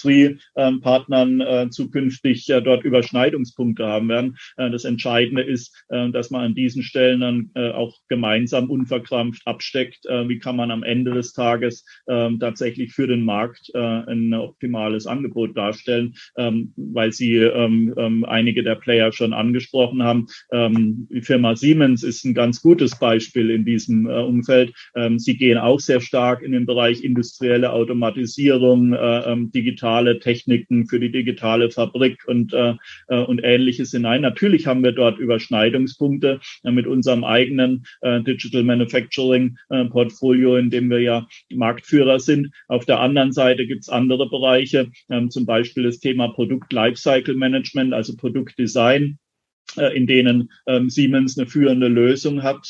[SPEAKER 3] Industriepartnern zukünftig dort Überschneidungspunkte haben werden. Das Entscheidende ist, dass man an diesen Stellen dann auch gemeinsam unverkrampft absteckt. Wie kann man am Ende des Tages tatsächlich für den Markt ein optimales Angebot darstellen, weil Sie einige der Player schon angesprochen haben. Die Firma Siemens ist ein ganz gutes Beispiel in diesem Umfeld. Sie gehen auch sehr stark in den Bereich industrielle Automatisierung, digitale Techniken für die digitale Fabrik und Ähnliches hinein. Natürlich haben wir dort Überschneidungspunkte mit unserem eigenen Digital Manufacturing Portfolio, in dem wir ja Marktführer sind. Auf der anderen Seite gibt es andere Bereiche, zum Beispiel das Thema Produkt Lifecycle Management, also Produktdesign, in denen Siemens eine führende Lösung hat,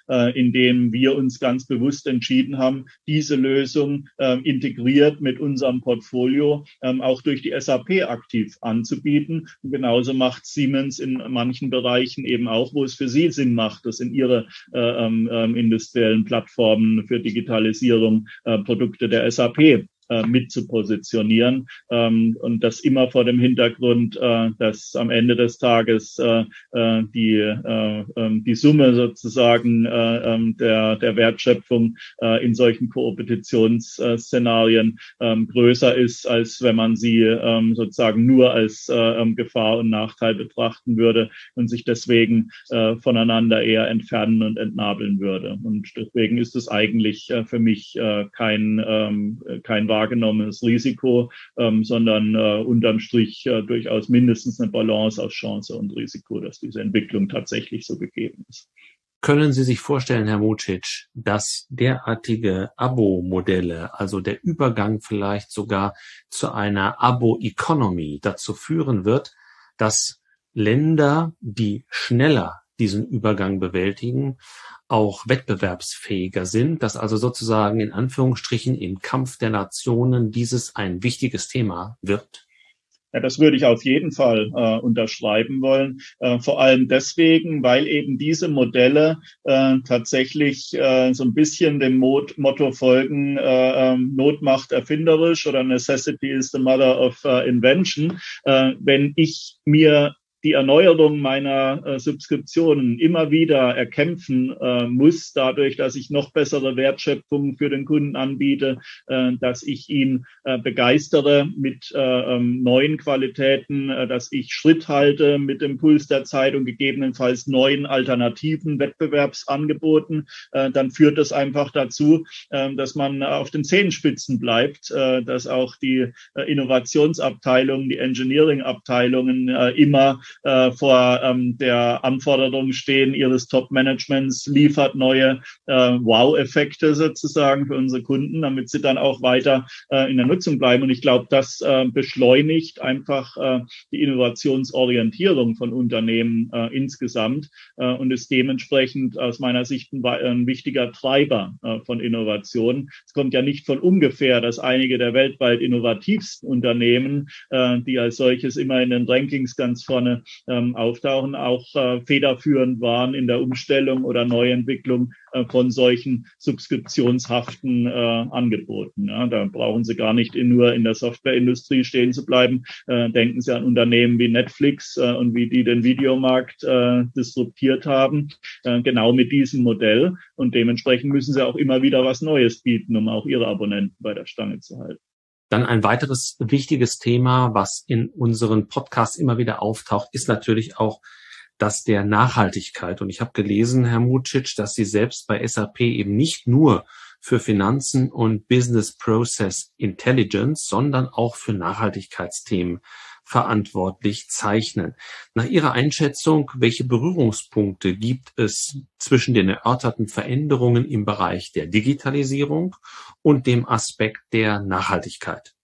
[SPEAKER 3] in denen wir uns ganz bewusst entschieden haben, diese Lösung integriert mit unserem Portfolio auch durch die SAP aktiv anzubieten. Und genauso macht Siemens in manchen Bereichen eben auch, wo es für sie Sinn macht, das in ihre industriellen Plattformen für Digitalisierung Produkte der SAP mit zu positionieren und das immer vor dem Hintergrund, dass am Ende des Tages die Summe sozusagen der Wertschöpfung in solchen Kooperationsszenarien größer ist, als wenn man sie sozusagen nur als Gefahr und Nachteil betrachten würde und sich deswegen voneinander eher entfernen und entnabeln würde. Und deswegen ist es eigentlich für mich kein wahrgenommenes Risiko, sondern unterm Strich durchaus mindestens eine Balance aus Chance und Risiko, dass diese Entwicklung tatsächlich so gegeben ist.
[SPEAKER 2] Können Sie sich vorstellen, Herr Mucic, dass derartige Abo-Modelle, also der Übergang vielleicht sogar zu einer Abo-Economy dazu führen wird, dass Länder, die schneller diesen Übergang bewältigen, auch wettbewerbsfähiger sind, dass also sozusagen in Anführungsstrichen im Kampf der Nationen dieses ein wichtiges Thema wird?
[SPEAKER 3] Ja, das würde ich auf jeden Fall unterschreiben wollen. Vor allem deswegen, weil eben diese Modelle tatsächlich so ein bisschen dem Motto folgen, Not macht erfinderisch oder Necessity is the mother of invention. Wenn ich mir die Erneuerung meiner Subskriptionen immer wieder erkämpfen muss, dadurch, dass ich noch bessere Wertschöpfung für den Kunden anbiete, dass ich ihn begeistere mit neuen Qualitäten, dass ich Schritt halte mit dem Puls der Zeit und gegebenenfalls neuen alternativen Wettbewerbsangeboten, dann führt das einfach dazu, dass man auf den Zehenspitzen bleibt, dass auch die Innovationsabteilungen, die Engineering-Abteilungen immer vor der Anforderung stehen ihres Top-Managements, liefert neue Wow-Effekte sozusagen für unsere Kunden, damit sie dann auch weiter in der Nutzung bleiben. Und ich glaube, das beschleunigt einfach die Innovationsorientierung von Unternehmen insgesamt und ist dementsprechend aus meiner Sicht ein wichtiger Treiber von Innovation. Es kommt ja nicht von ungefähr, dass einige der weltweit innovativsten Unternehmen, die als solches immer in den Rankings ganz vorne auftauchen, auch federführend waren in der Umstellung oder Neuentwicklung von solchen subskriptionshaften Angeboten. Ja, da brauchen Sie gar nicht nur in der Softwareindustrie stehen zu bleiben. Denken Sie an Unternehmen wie Netflix und wie die den Videomarkt disruptiert haben, genau mit diesem Modell. Und dementsprechend müssen Sie auch immer wieder was Neues bieten, um auch Ihre Abonnenten bei der Stange zu halten.
[SPEAKER 2] Dann ein weiteres wichtiges Thema, was in unseren Podcasts immer wieder auftaucht, ist natürlich auch das der Nachhaltigkeit. Und ich habe gelesen, Herr Mucic, dass Sie selbst bei SAP eben nicht nur für Finanzen und Business Process Intelligence, sondern auch für Nachhaltigkeitsthemen verantwortlich zeichnen. Nach Ihrer Einschätzung, welche Berührungspunkte gibt es zwischen den erörterten Veränderungen im Bereich der Digitalisierung und dem Aspekt der Nachhaltigkeit?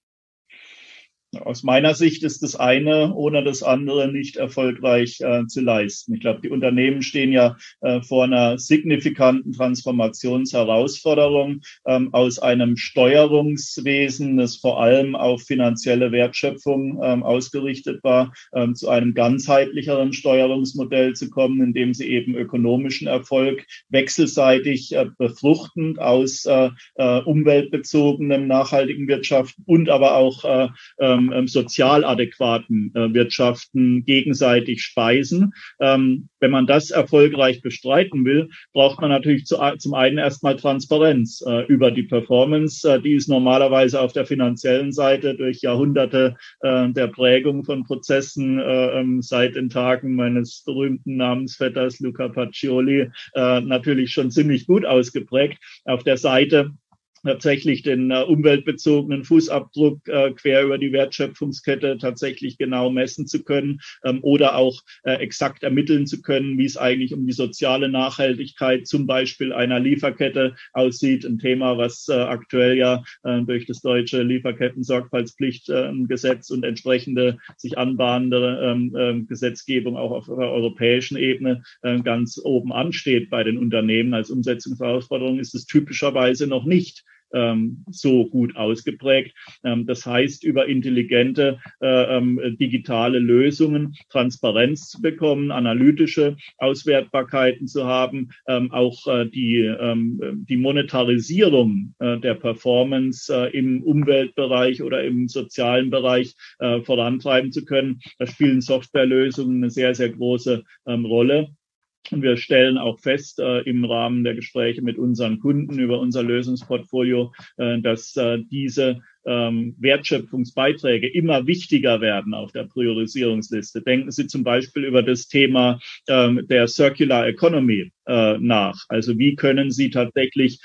[SPEAKER 3] Aus meiner Sicht ist das eine ohne das andere nicht erfolgreich zu leisten. Ich glaube, die Unternehmen stehen ja vor einer signifikanten Transformationsherausforderung aus einem Steuerungswesen, das vor allem auf finanzielle Wertschöpfung ausgerichtet war, zu einem ganzheitlicheren Steuerungsmodell zu kommen, in dem sie eben ökonomischen Erfolg wechselseitig befruchtend aus umweltbezogenem nachhaltigen Wirtschaften und aber auch sozial adäquaten Wirtschaften gegenseitig speisen. Wenn man das erfolgreich bestreiten will, braucht man natürlich zum einen erstmal Transparenz über die Performance. Die ist normalerweise auf der finanziellen Seite durch Jahrhunderte der Prägung von Prozessen seit den Tagen meines berühmten Namensvetters Luca Pacioli natürlich schon ziemlich gut ausgeprägt. Auf der Seite tatsächlich den umweltbezogenen Fußabdruck quer über die Wertschöpfungskette tatsächlich genau messen zu können oder auch exakt ermitteln zu können, wie es eigentlich um die soziale Nachhaltigkeit zum Beispiel einer Lieferkette aussieht. Ein Thema, was aktuell ja durch das deutsche Lieferketten-Sorgfaltspflichtgesetz und entsprechende sich anbahnende Gesetzgebung auch auf der europäischen Ebene ganz oben ansteht bei den Unternehmen. Als Umsetzungsherausforderung ist es typischerweise noch nicht so gut ausgeprägt. Das heißt, über intelligente digitale Lösungen Transparenz zu bekommen, analytische Auswertbarkeiten zu haben, auch die Monetarisierung der Performance im Umweltbereich oder im sozialen Bereich vorantreiben zu können. Da spielen Softwarelösungen eine sehr, sehr große Rolle. Und wir stellen auch fest im Rahmen der Gespräche mit unseren Kunden über unser Lösungsportfolio, dass diese Wertschöpfungsbeiträge immer wichtiger werden auf der Priorisierungsliste. Denken Sie zum Beispiel über das Thema der Circular Economy nach. Also wie können Sie tatsächlich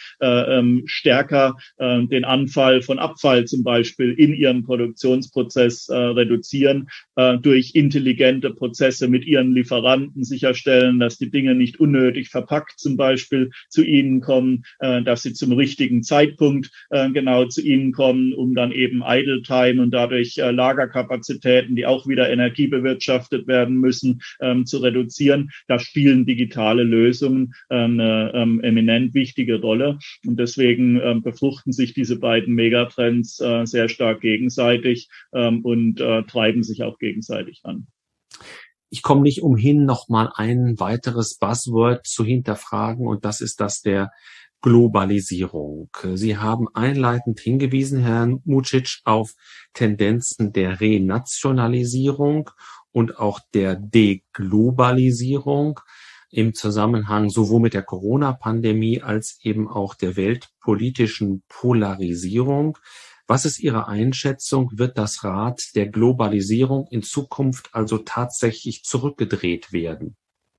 [SPEAKER 3] stärker den Anfall von Abfall zum Beispiel in Ihrem Produktionsprozess reduzieren, durch intelligente Prozesse mit Ihren Lieferanten sicherstellen, dass die Dinge nicht unnötig verpackt zum Beispiel zu Ihnen kommen, dass sie zum richtigen Zeitpunkt genau zu Ihnen kommen, um dann eben Idle Time und dadurch Lagerkapazitäten, die auch wieder energiebewirtschaftet werden müssen, zu reduzieren. Da spielen digitale Lösungen eine eminent wichtige Rolle. Und deswegen befruchten sich diese beiden Megatrends sehr stark gegenseitig und treiben sich auch gegenseitig an.
[SPEAKER 2] Ich komme nicht umhin, noch mal ein weiteres Buzzword zu hinterfragen, und das ist das der Globalisierung. Sie haben einleitend hingewiesen, Herr Mucic, auf Tendenzen der Renationalisierung und auch der Deglobalisierung im Zusammenhang sowohl mit der Corona-Pandemie als eben auch der weltpolitischen Polarisierung. Was ist Ihre Einschätzung? Wird das Rad der Globalisierung in Zukunft also tatsächlich zurückgedreht werden?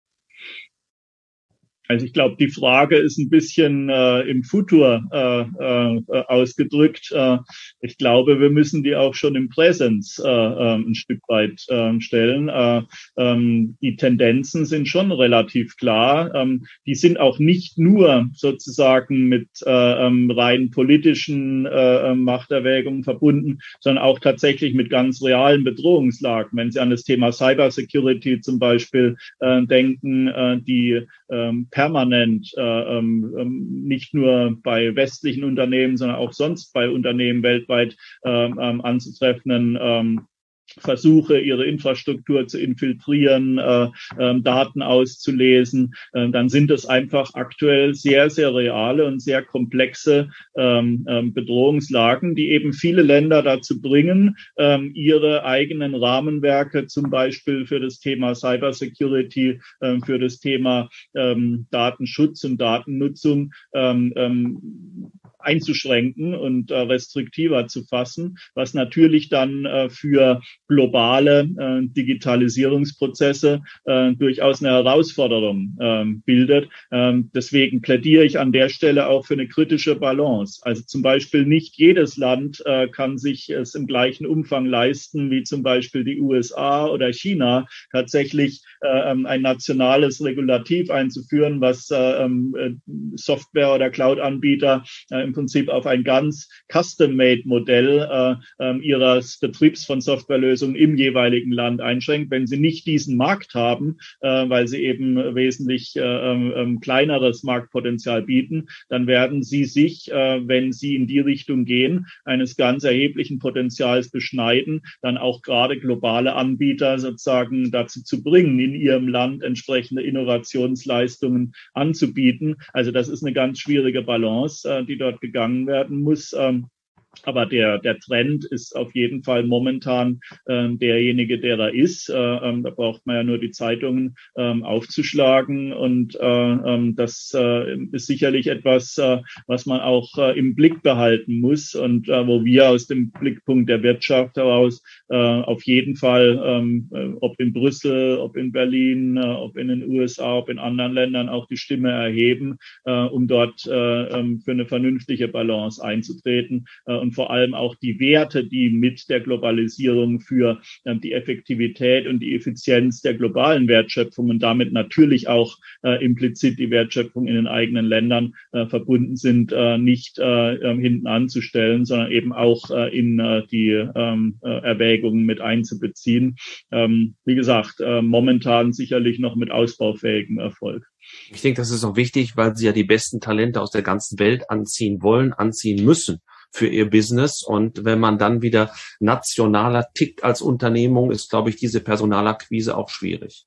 [SPEAKER 3] Also ich glaube, die Frage ist ein bisschen im Futur ausgedrückt. Ich glaube, wir müssen die auch schon im Präsens ein Stück weit stellen. Die Tendenzen sind schon relativ klar. Die sind auch nicht nur sozusagen mit rein politischen Machterwägungen verbunden, sondern auch tatsächlich mit ganz realen Bedrohungslagen. Wenn Sie an das Thema Cybersecurity zum Beispiel denken, die permanent nicht nur bei westlichen Unternehmen, sondern auch sonst bei Unternehmen weltweit anzutreffenden Versuche, ihre Infrastruktur zu infiltrieren, Daten auszulesen, dann sind es einfach aktuell sehr, sehr reale und sehr komplexe Bedrohungslagen, die eben viele Länder dazu bringen, ihre eigenen Rahmenwerke zum Beispiel für das Thema Cybersecurity, für das Thema Datenschutz und Datennutzung einzuschränken und restriktiver zu fassen, was natürlich dann für globale Digitalisierungsprozesse durchaus eine Herausforderung bildet. Deswegen plädiere ich an der Stelle auch für eine kritische Balance. Also zum Beispiel nicht jedes Land kann sich es im gleichen Umfang leisten, wie zum Beispiel die USA oder China, tatsächlich ein nationales Regulativ einzuführen, was Software- oder Cloud-Anbieter im Prinzip auf ein ganz Custom-Made-Modell ihres Betriebs von Softwarelösungen im jeweiligen Land einschränkt. Wenn sie nicht diesen Markt haben, weil sie eben wesentlich kleineres Marktpotenzial bieten, dann werden sie sich, wenn sie in die Richtung gehen, eines ganz erheblichen Potenzials beschneiden, dann auch gerade globale Anbieter sozusagen dazu zu bringen, in ihrem Land entsprechende Innovationsleistungen anzubieten. Also das ist eine ganz schwierige Balance, die dort gegangen werden muss. Aber der Trend ist auf jeden Fall momentan derjenige, der da ist. Da braucht man ja nur die Zeitungen aufzuschlagen. Und das ist sicherlich etwas, was man auch im Blick behalten muss und wo wir aus dem Blickpunkt der Wirtschaft heraus auf jeden Fall, ob in Brüssel, ob in Berlin, ob in den USA, ob in anderen Ländern auch die Stimme erheben, um dort für eine vernünftige Balance einzutreten. Und vor allem auch die Werte, die mit der Globalisierung für die Effektivität und die Effizienz der globalen Wertschöpfung und damit natürlich auch implizit die Wertschöpfung in den eigenen Ländern verbunden sind, nicht hinten anzustellen, sondern eben auch in die Erwägungen mit einzubeziehen. Wie gesagt, momentan sicherlich noch mit ausbaufähigem Erfolg.
[SPEAKER 2] Ich denke, das ist auch wichtig, weil Sie ja die besten Talente aus der ganzen Welt anziehen wollen, anziehen müssen für Ihr Business. Und wenn man dann wieder nationaler tickt als Unternehmung, ist, glaube ich, diese Personalakquise auch schwierig.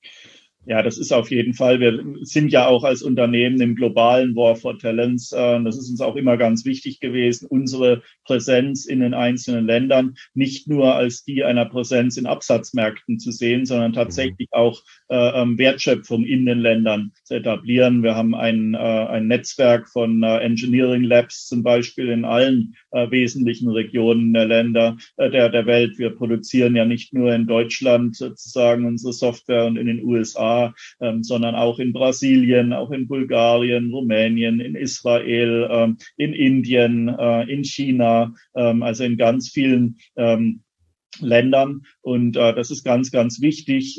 [SPEAKER 3] Ja, das ist auf jeden Fall. Wir sind ja auch als Unternehmen im globalen War for Talents. Das ist uns auch immer ganz wichtig gewesen, unsere Präsenz in den einzelnen Ländern nicht nur als die einer Präsenz in Absatzmärkten zu sehen, sondern tatsächlich auch Wertschöpfung in den Ländern zu etablieren. Wir haben ein Netzwerk von Engineering Labs zum Beispiel in allen wesentlichen Regionen der Länder der Welt. Wir produzieren ja nicht nur in Deutschland sozusagen unsere Software und in den USA, sondern auch in Brasilien, auch in Bulgarien, Rumänien, in Israel, in Indien, in China, also in ganz vielen Ländern. Und das ist ganz, ganz wichtig,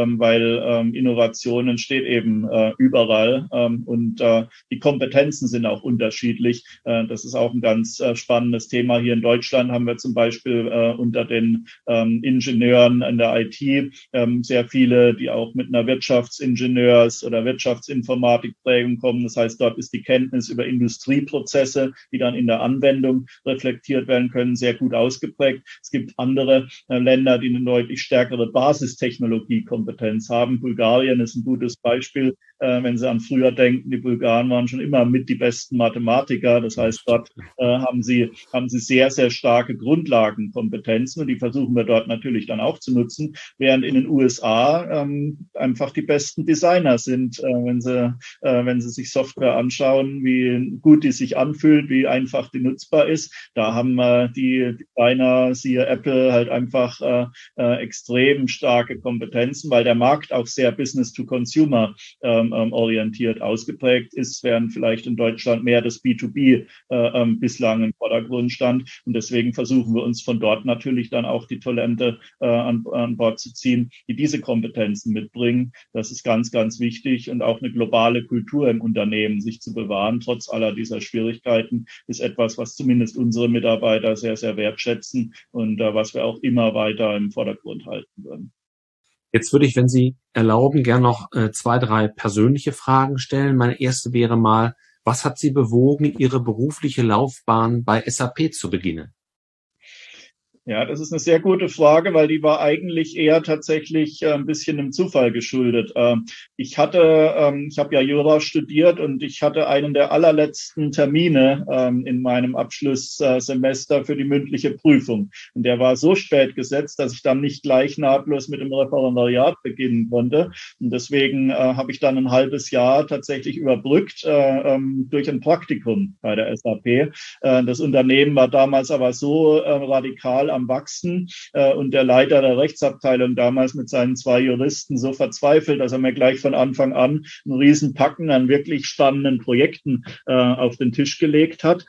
[SPEAKER 3] weil Innovation entsteht eben überall und die Kompetenzen sind auch unterschiedlich. Das ist auch ein ganz spannendes Thema. Hier in Deutschland haben wir zum Beispiel unter den Ingenieuren in der IT sehr viele, die auch mit einer Wirtschaftsingenieurs- oder Wirtschaftsinformatikprägung kommen. Das heißt, dort ist die Kenntnis über Industrieprozesse, die dann in der Anwendung reflektiert werden können, sehr gut ausgeprägt. Es gibt andere Länder, die eine deutlich stärkere Basistechnologiekompetenz haben. Bulgarien ist ein gutes Beispiel. Wenn Sie an früher denken, die Bulgaren waren schon immer mit die besten Mathematiker. Das heißt, dort haben sie sehr, sehr starke Grundlagenkompetenzen und die versuchen wir dort natürlich dann auch zu nutzen, während in den USA einfach die besten Designer sind, wenn sie sich Software anschauen, wie gut die sich anfühlt, wie einfach die nutzbar ist. Da haben die Designer, siehe Apple, halt einfach extrem starke Kompetenzen, weil der Markt auch sehr Business-to-Consumer orientiert ausgeprägt ist, während vielleicht in Deutschland mehr das B2B bislang im Vordergrund stand. Und deswegen versuchen wir uns von dort natürlich dann auch die Talente an Bord zu ziehen, die diese Kompetenzen mitbringen. Das ist ganz, ganz wichtig und auch eine globale Kultur im Unternehmen sich zu bewahren, trotz aller dieser Schwierigkeiten, ist etwas, was zumindest unsere Mitarbeiter sehr, sehr wertschätzen und was wir auch immer weiter im Vordergrund halten würden.
[SPEAKER 2] Jetzt würde ich, wenn Sie erlauben, gerne noch 2, 3 persönliche Fragen stellen. Meine erste wäre mal, was hat Sie bewogen, Ihre berufliche Laufbahn bei SAP zu beginnen?
[SPEAKER 3] Ja, das ist eine sehr gute Frage, weil die war eigentlich eher tatsächlich ein bisschen dem Zufall geschuldet. Ich habe ja Jura studiert und ich hatte einen der allerletzten Termine in meinem Abschlusssemester für die mündliche Prüfung. Und der war so spät gesetzt, dass ich dann nicht gleich nahtlos mit dem Referendariat beginnen konnte. Und deswegen habe ich dann ein halbes Jahr tatsächlich überbrückt durch ein Praktikum bei der SAP. Das Unternehmen war damals aber so radikal am Wachsen und der Leiter der Rechtsabteilung damals mit seinen 2 Juristen so verzweifelt, dass er mir gleich von Anfang an einen riesen Packen an wirklich spannenden Projekten auf den Tisch gelegt hat.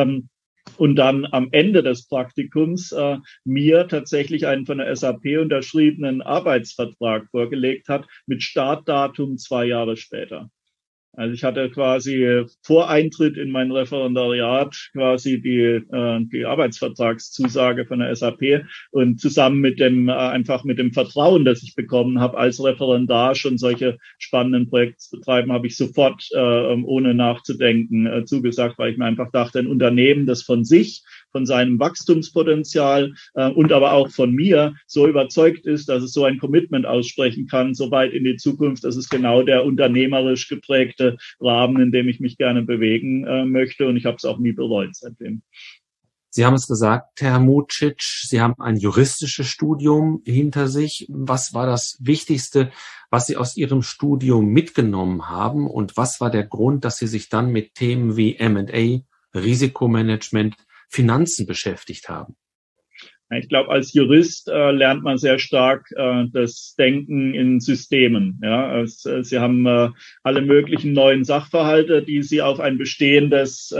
[SPEAKER 3] Und dann am Ende des Praktikums mir tatsächlich einen von der SAP unterschriebenen Arbeitsvertrag vorgelegt hat mit Startdatum 2 Jahre später. Also ich hatte quasi vor Eintritt in mein Referendariat quasi die Arbeitsvertragszusage von der SAP und zusammen mit dem einfach mit dem Vertrauen, das ich bekommen habe als Referendar schon solche spannenden Projekte zu betreiben, habe ich sofort ohne nachzudenken zugesagt, weil ich mir einfach dachte, ein Unternehmen, das von sich, von seinem Wachstumspotenzial und aber auch von mir so überzeugt ist, dass es so ein Commitment aussprechen kann, so weit in die Zukunft, das ist genau der unternehmerisch geprägte Rahmen, in dem ich mich gerne bewegen möchte. Und ich habe es auch nie bereut seitdem.
[SPEAKER 2] Sie haben es gesagt, Herr Mucic, Sie haben ein juristisches Studium hinter sich. Was war das Wichtigste, was Sie aus Ihrem Studium mitgenommen haben? Und was war der Grund, dass Sie sich dann mit Themen wie M&A, Risikomanagement, Finanzen beschäftigt haben?
[SPEAKER 3] Ich glaube, als Jurist lernt man sehr stark das Denken in Systemen. Ja, Sie haben alle möglichen neuen Sachverhalte, die Sie auf ein bestehendes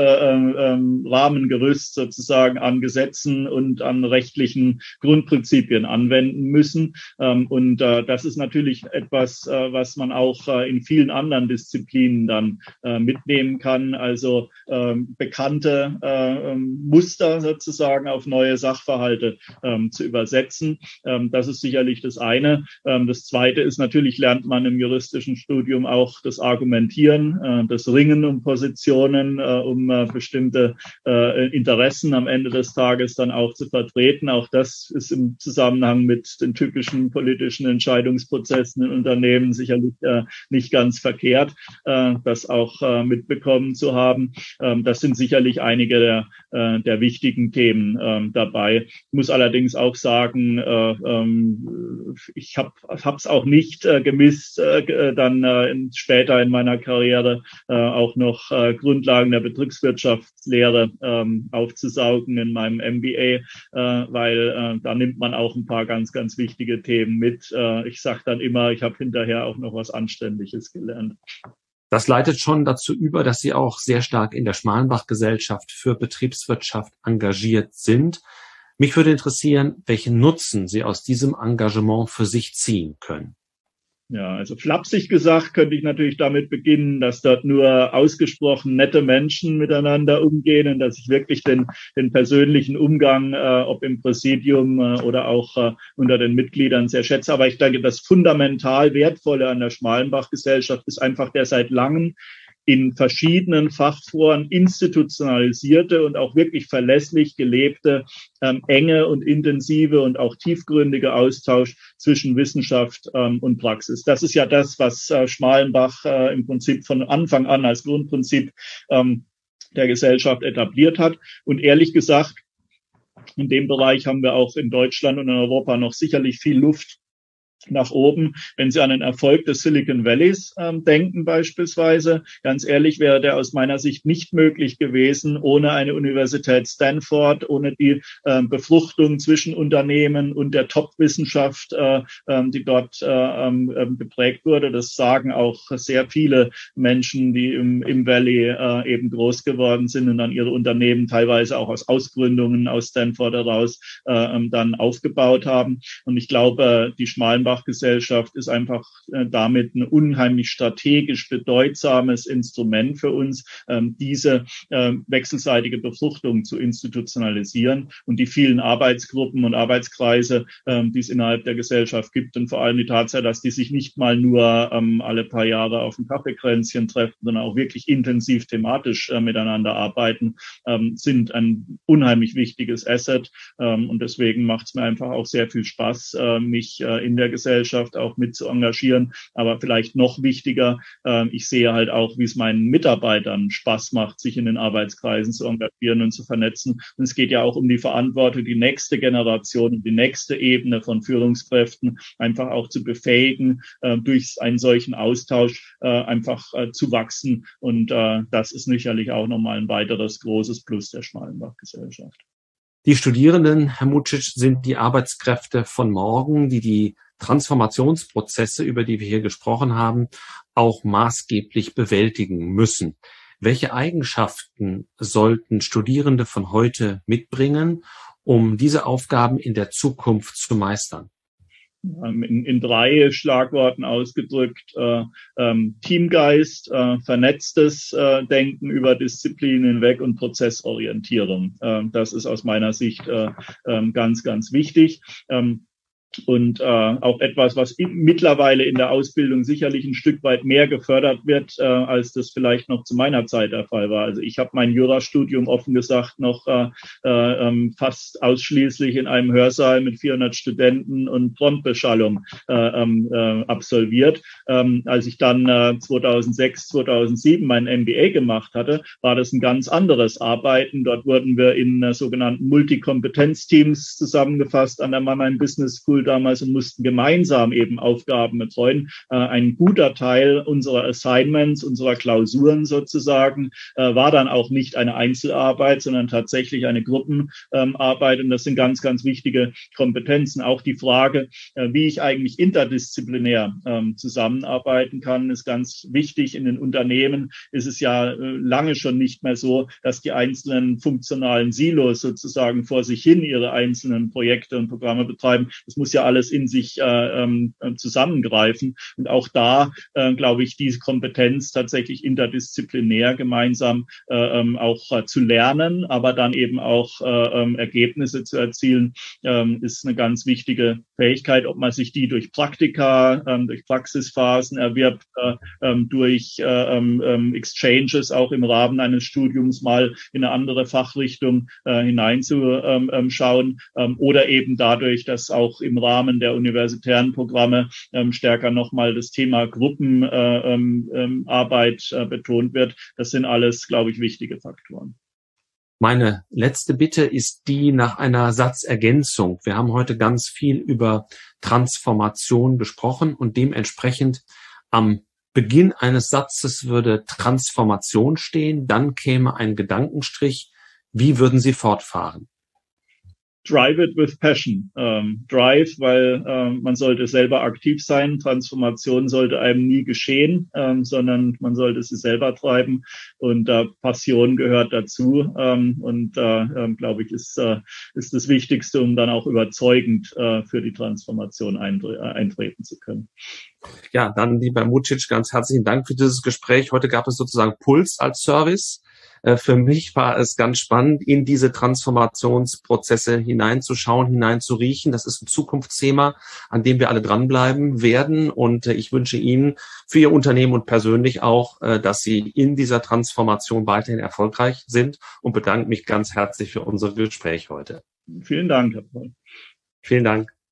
[SPEAKER 3] Rahmengerüst sozusagen an Gesetzen und an rechtlichen Grundprinzipien anwenden müssen. Und das ist natürlich etwas, was man auch in vielen anderen Disziplinen dann mitnehmen kann. Also bekannte Muster sozusagen auf neue Sachverhalte zu übersetzen. Das ist sicherlich das eine. Das zweite ist natürlich, lernt man im juristischen Studium auch das Argumentieren, das Ringen um Positionen, um bestimmte Interessen am Ende des Tages dann auch zu vertreten. Auch das ist im Zusammenhang mit den typischen politischen Entscheidungsprozessen in Unternehmen sicherlich nicht ganz verkehrt, das auch mitbekommen zu haben. Das sind sicherlich einige der wichtigen Themen dabei. Ich muss allerdings auch sagen, ich habe es auch nicht gemisst, dann später in meiner Karriere auch noch Grundlagen der Betriebswirtschaftslehre aufzusaugen in meinem MBA, weil da nimmt man auch ein paar ganz, ganz wichtige Themen mit. Ich sage dann immer, ich habe hinterher auch noch was Anständiges gelernt.
[SPEAKER 2] Das leitet schon dazu über, dass Sie auch sehr stark in der Schmalenbach-Gesellschaft für Betriebswirtschaft engagiert sind. Mich würde interessieren, welchen Nutzen Sie aus diesem Engagement für sich ziehen können.
[SPEAKER 3] Ja, also flapsig gesagt könnte ich natürlich damit beginnen, dass dort nur ausgesprochen nette Menschen miteinander umgehen und dass ich wirklich den persönlichen Umgang, ob im Präsidium oder auch unter den Mitgliedern sehr schätze. Aber ich denke, das fundamental Wertvolle an der Schmalenbach-Gesellschaft ist einfach der seit langem in verschiedenen Fachforen institutionalisierte und auch wirklich verlässlich gelebte enge und intensive und auch tiefgründige Austausch zwischen Wissenschaft und Praxis. Das ist ja das, was Schmalenbach im Prinzip von Anfang an als Grundprinzip der Gesellschaft etabliert hat. Und ehrlich gesagt, in dem Bereich haben wir auch in Deutschland und in Europa noch sicherlich viel Luft nach oben, wenn Sie an den Erfolg des Silicon Valleys denken beispielsweise. Ganz ehrlich, wäre der aus meiner Sicht nicht möglich gewesen ohne eine Universität Stanford, ohne die Befruchtung zwischen Unternehmen und der Top-Wissenschaft, die dort geprägt wurde. Das sagen auch sehr viele Menschen, die im Valley eben groß geworden sind und dann ihre Unternehmen teilweise auch aus Ausgründungen aus Stanford heraus dann aufgebaut haben. Und ich glaube, die Schmalenbach Schmallenbach-Gesellschaft ist einfach damit ein unheimlich strategisch bedeutsames Instrument für uns, diese wechselseitige Befruchtung zu institutionalisieren und die vielen Arbeitsgruppen und Arbeitskreise, die es innerhalb der Gesellschaft gibt und vor allem die Tatsache, dass die sich nicht mal nur alle paar Jahre auf ein Kaffeekränzchen treffen, sondern auch wirklich intensiv thematisch miteinander arbeiten, sind ein unheimlich wichtiges Asset. Und deswegen macht es mir einfach auch sehr viel Spaß, mich in der Gesellschaft auch mit zu engagieren. Aber vielleicht noch wichtiger, ich sehe halt auch, wie es meinen Mitarbeitern Spaß macht, sich in den Arbeitskreisen zu engagieren und zu vernetzen. Und es geht ja auch um die Verantwortung, die nächste Generation und die nächste Ebene von Führungskräften einfach auch zu befähigen, durch einen solchen Austausch einfach zu wachsen. Und das ist sicherlich auch nochmal ein weiteres großes Plus der Schmallenbach-Gesellschaft.
[SPEAKER 2] Die Studierenden, Herr Mucic, sind die Arbeitskräfte von morgen, die die Transformationsprozesse, über die wir hier gesprochen haben, auch maßgeblich bewältigen müssen. Welche Eigenschaften sollten Studierende von heute mitbringen, um diese Aufgaben in der Zukunft zu meistern?
[SPEAKER 3] In 3 Schlagworten ausgedrückt: Teamgeist, vernetztes Denken über Disziplinen hinweg und Prozessorientierung. Das ist aus meiner Sicht ganz, ganz wichtig. Und auch etwas, was mittlerweile in der Ausbildung sicherlich ein Stück weit mehr gefördert wird, als das vielleicht noch zu meiner Zeit der Fall war. Also ich habe mein Jurastudium offen gesagt noch fast ausschließlich in einem Hörsaal mit 400 Studenten und Frontbeschallung absolviert. Als ich dann 2006, 2007 mein MBA gemacht hatte, war das ein ganz anderes Arbeiten. Dort wurden wir in sogenannten Multikompetenzteams zusammengefasst an der Mannheim Business School damals und mussten gemeinsam eben Aufgaben betreuen. Ein guter Teil unserer Assignments, unserer Klausuren sozusagen, war dann auch nicht eine Einzelarbeit, sondern tatsächlich eine Gruppenarbeit. Und das sind ganz, ganz wichtige Kompetenzen. Auch die Frage, wie ich eigentlich interdisziplinär zusammenarbeiten kann, ist ganz wichtig. In den Unternehmen ist es ja lange schon nicht mehr so, dass die einzelnen funktionalen Silos sozusagen vor sich hin ihre einzelnen Projekte und Programme betreiben. Das muss ja alles in sich zusammengreifen. Und auch da, glaube ich, diese Kompetenz tatsächlich interdisziplinär gemeinsam auch zu lernen, aber dann eben auch Ergebnisse zu erzielen, ist eine ganz wichtige Fähigkeit. Ob man sich die durch Praktika, durch Praxisphasen erwirbt, durch Exchanges auch im Rahmen eines Studiums mal in eine andere Fachrichtung hineinzuschauen oder eben dadurch, dass auch im Rahmen der universitären Programme stärker nochmal das Thema Gruppenarbeit betont wird. Das sind alles, glaube ich, wichtige Faktoren.
[SPEAKER 2] Meine letzte Bitte ist die nach einer Satzergänzung. Wir haben heute ganz viel über Transformation gesprochen und dementsprechend am Beginn eines Satzes würde Transformation stehen, dann käme ein Gedankenstrich. Wie würden Sie fortfahren?
[SPEAKER 3] Drive it with passion. Drive, weil man sollte selber aktiv sein. Transformation sollte einem nie geschehen, sondern man sollte sie selber treiben. Und Passion gehört dazu. Glaube ich, ist das Wichtigste, um dann auch überzeugend für die Transformation eintreten zu können.
[SPEAKER 2] Ja, dann lieber Mucic, ganz herzlichen Dank für dieses Gespräch. Heute gab es sozusagen Puls als Service. Für mich war es ganz spannend, in diese Transformationsprozesse hineinzuschauen, hineinzuriechen. Das ist ein Zukunftsthema, an dem wir alle dranbleiben werden. Und ich wünsche Ihnen für Ihr Unternehmen und persönlich auch, dass Sie in dieser Transformation weiterhin erfolgreich sind und bedanke mich ganz herzlich für unser Gespräch heute.
[SPEAKER 3] Vielen Dank, Herr Paul.
[SPEAKER 2] Vielen Dank.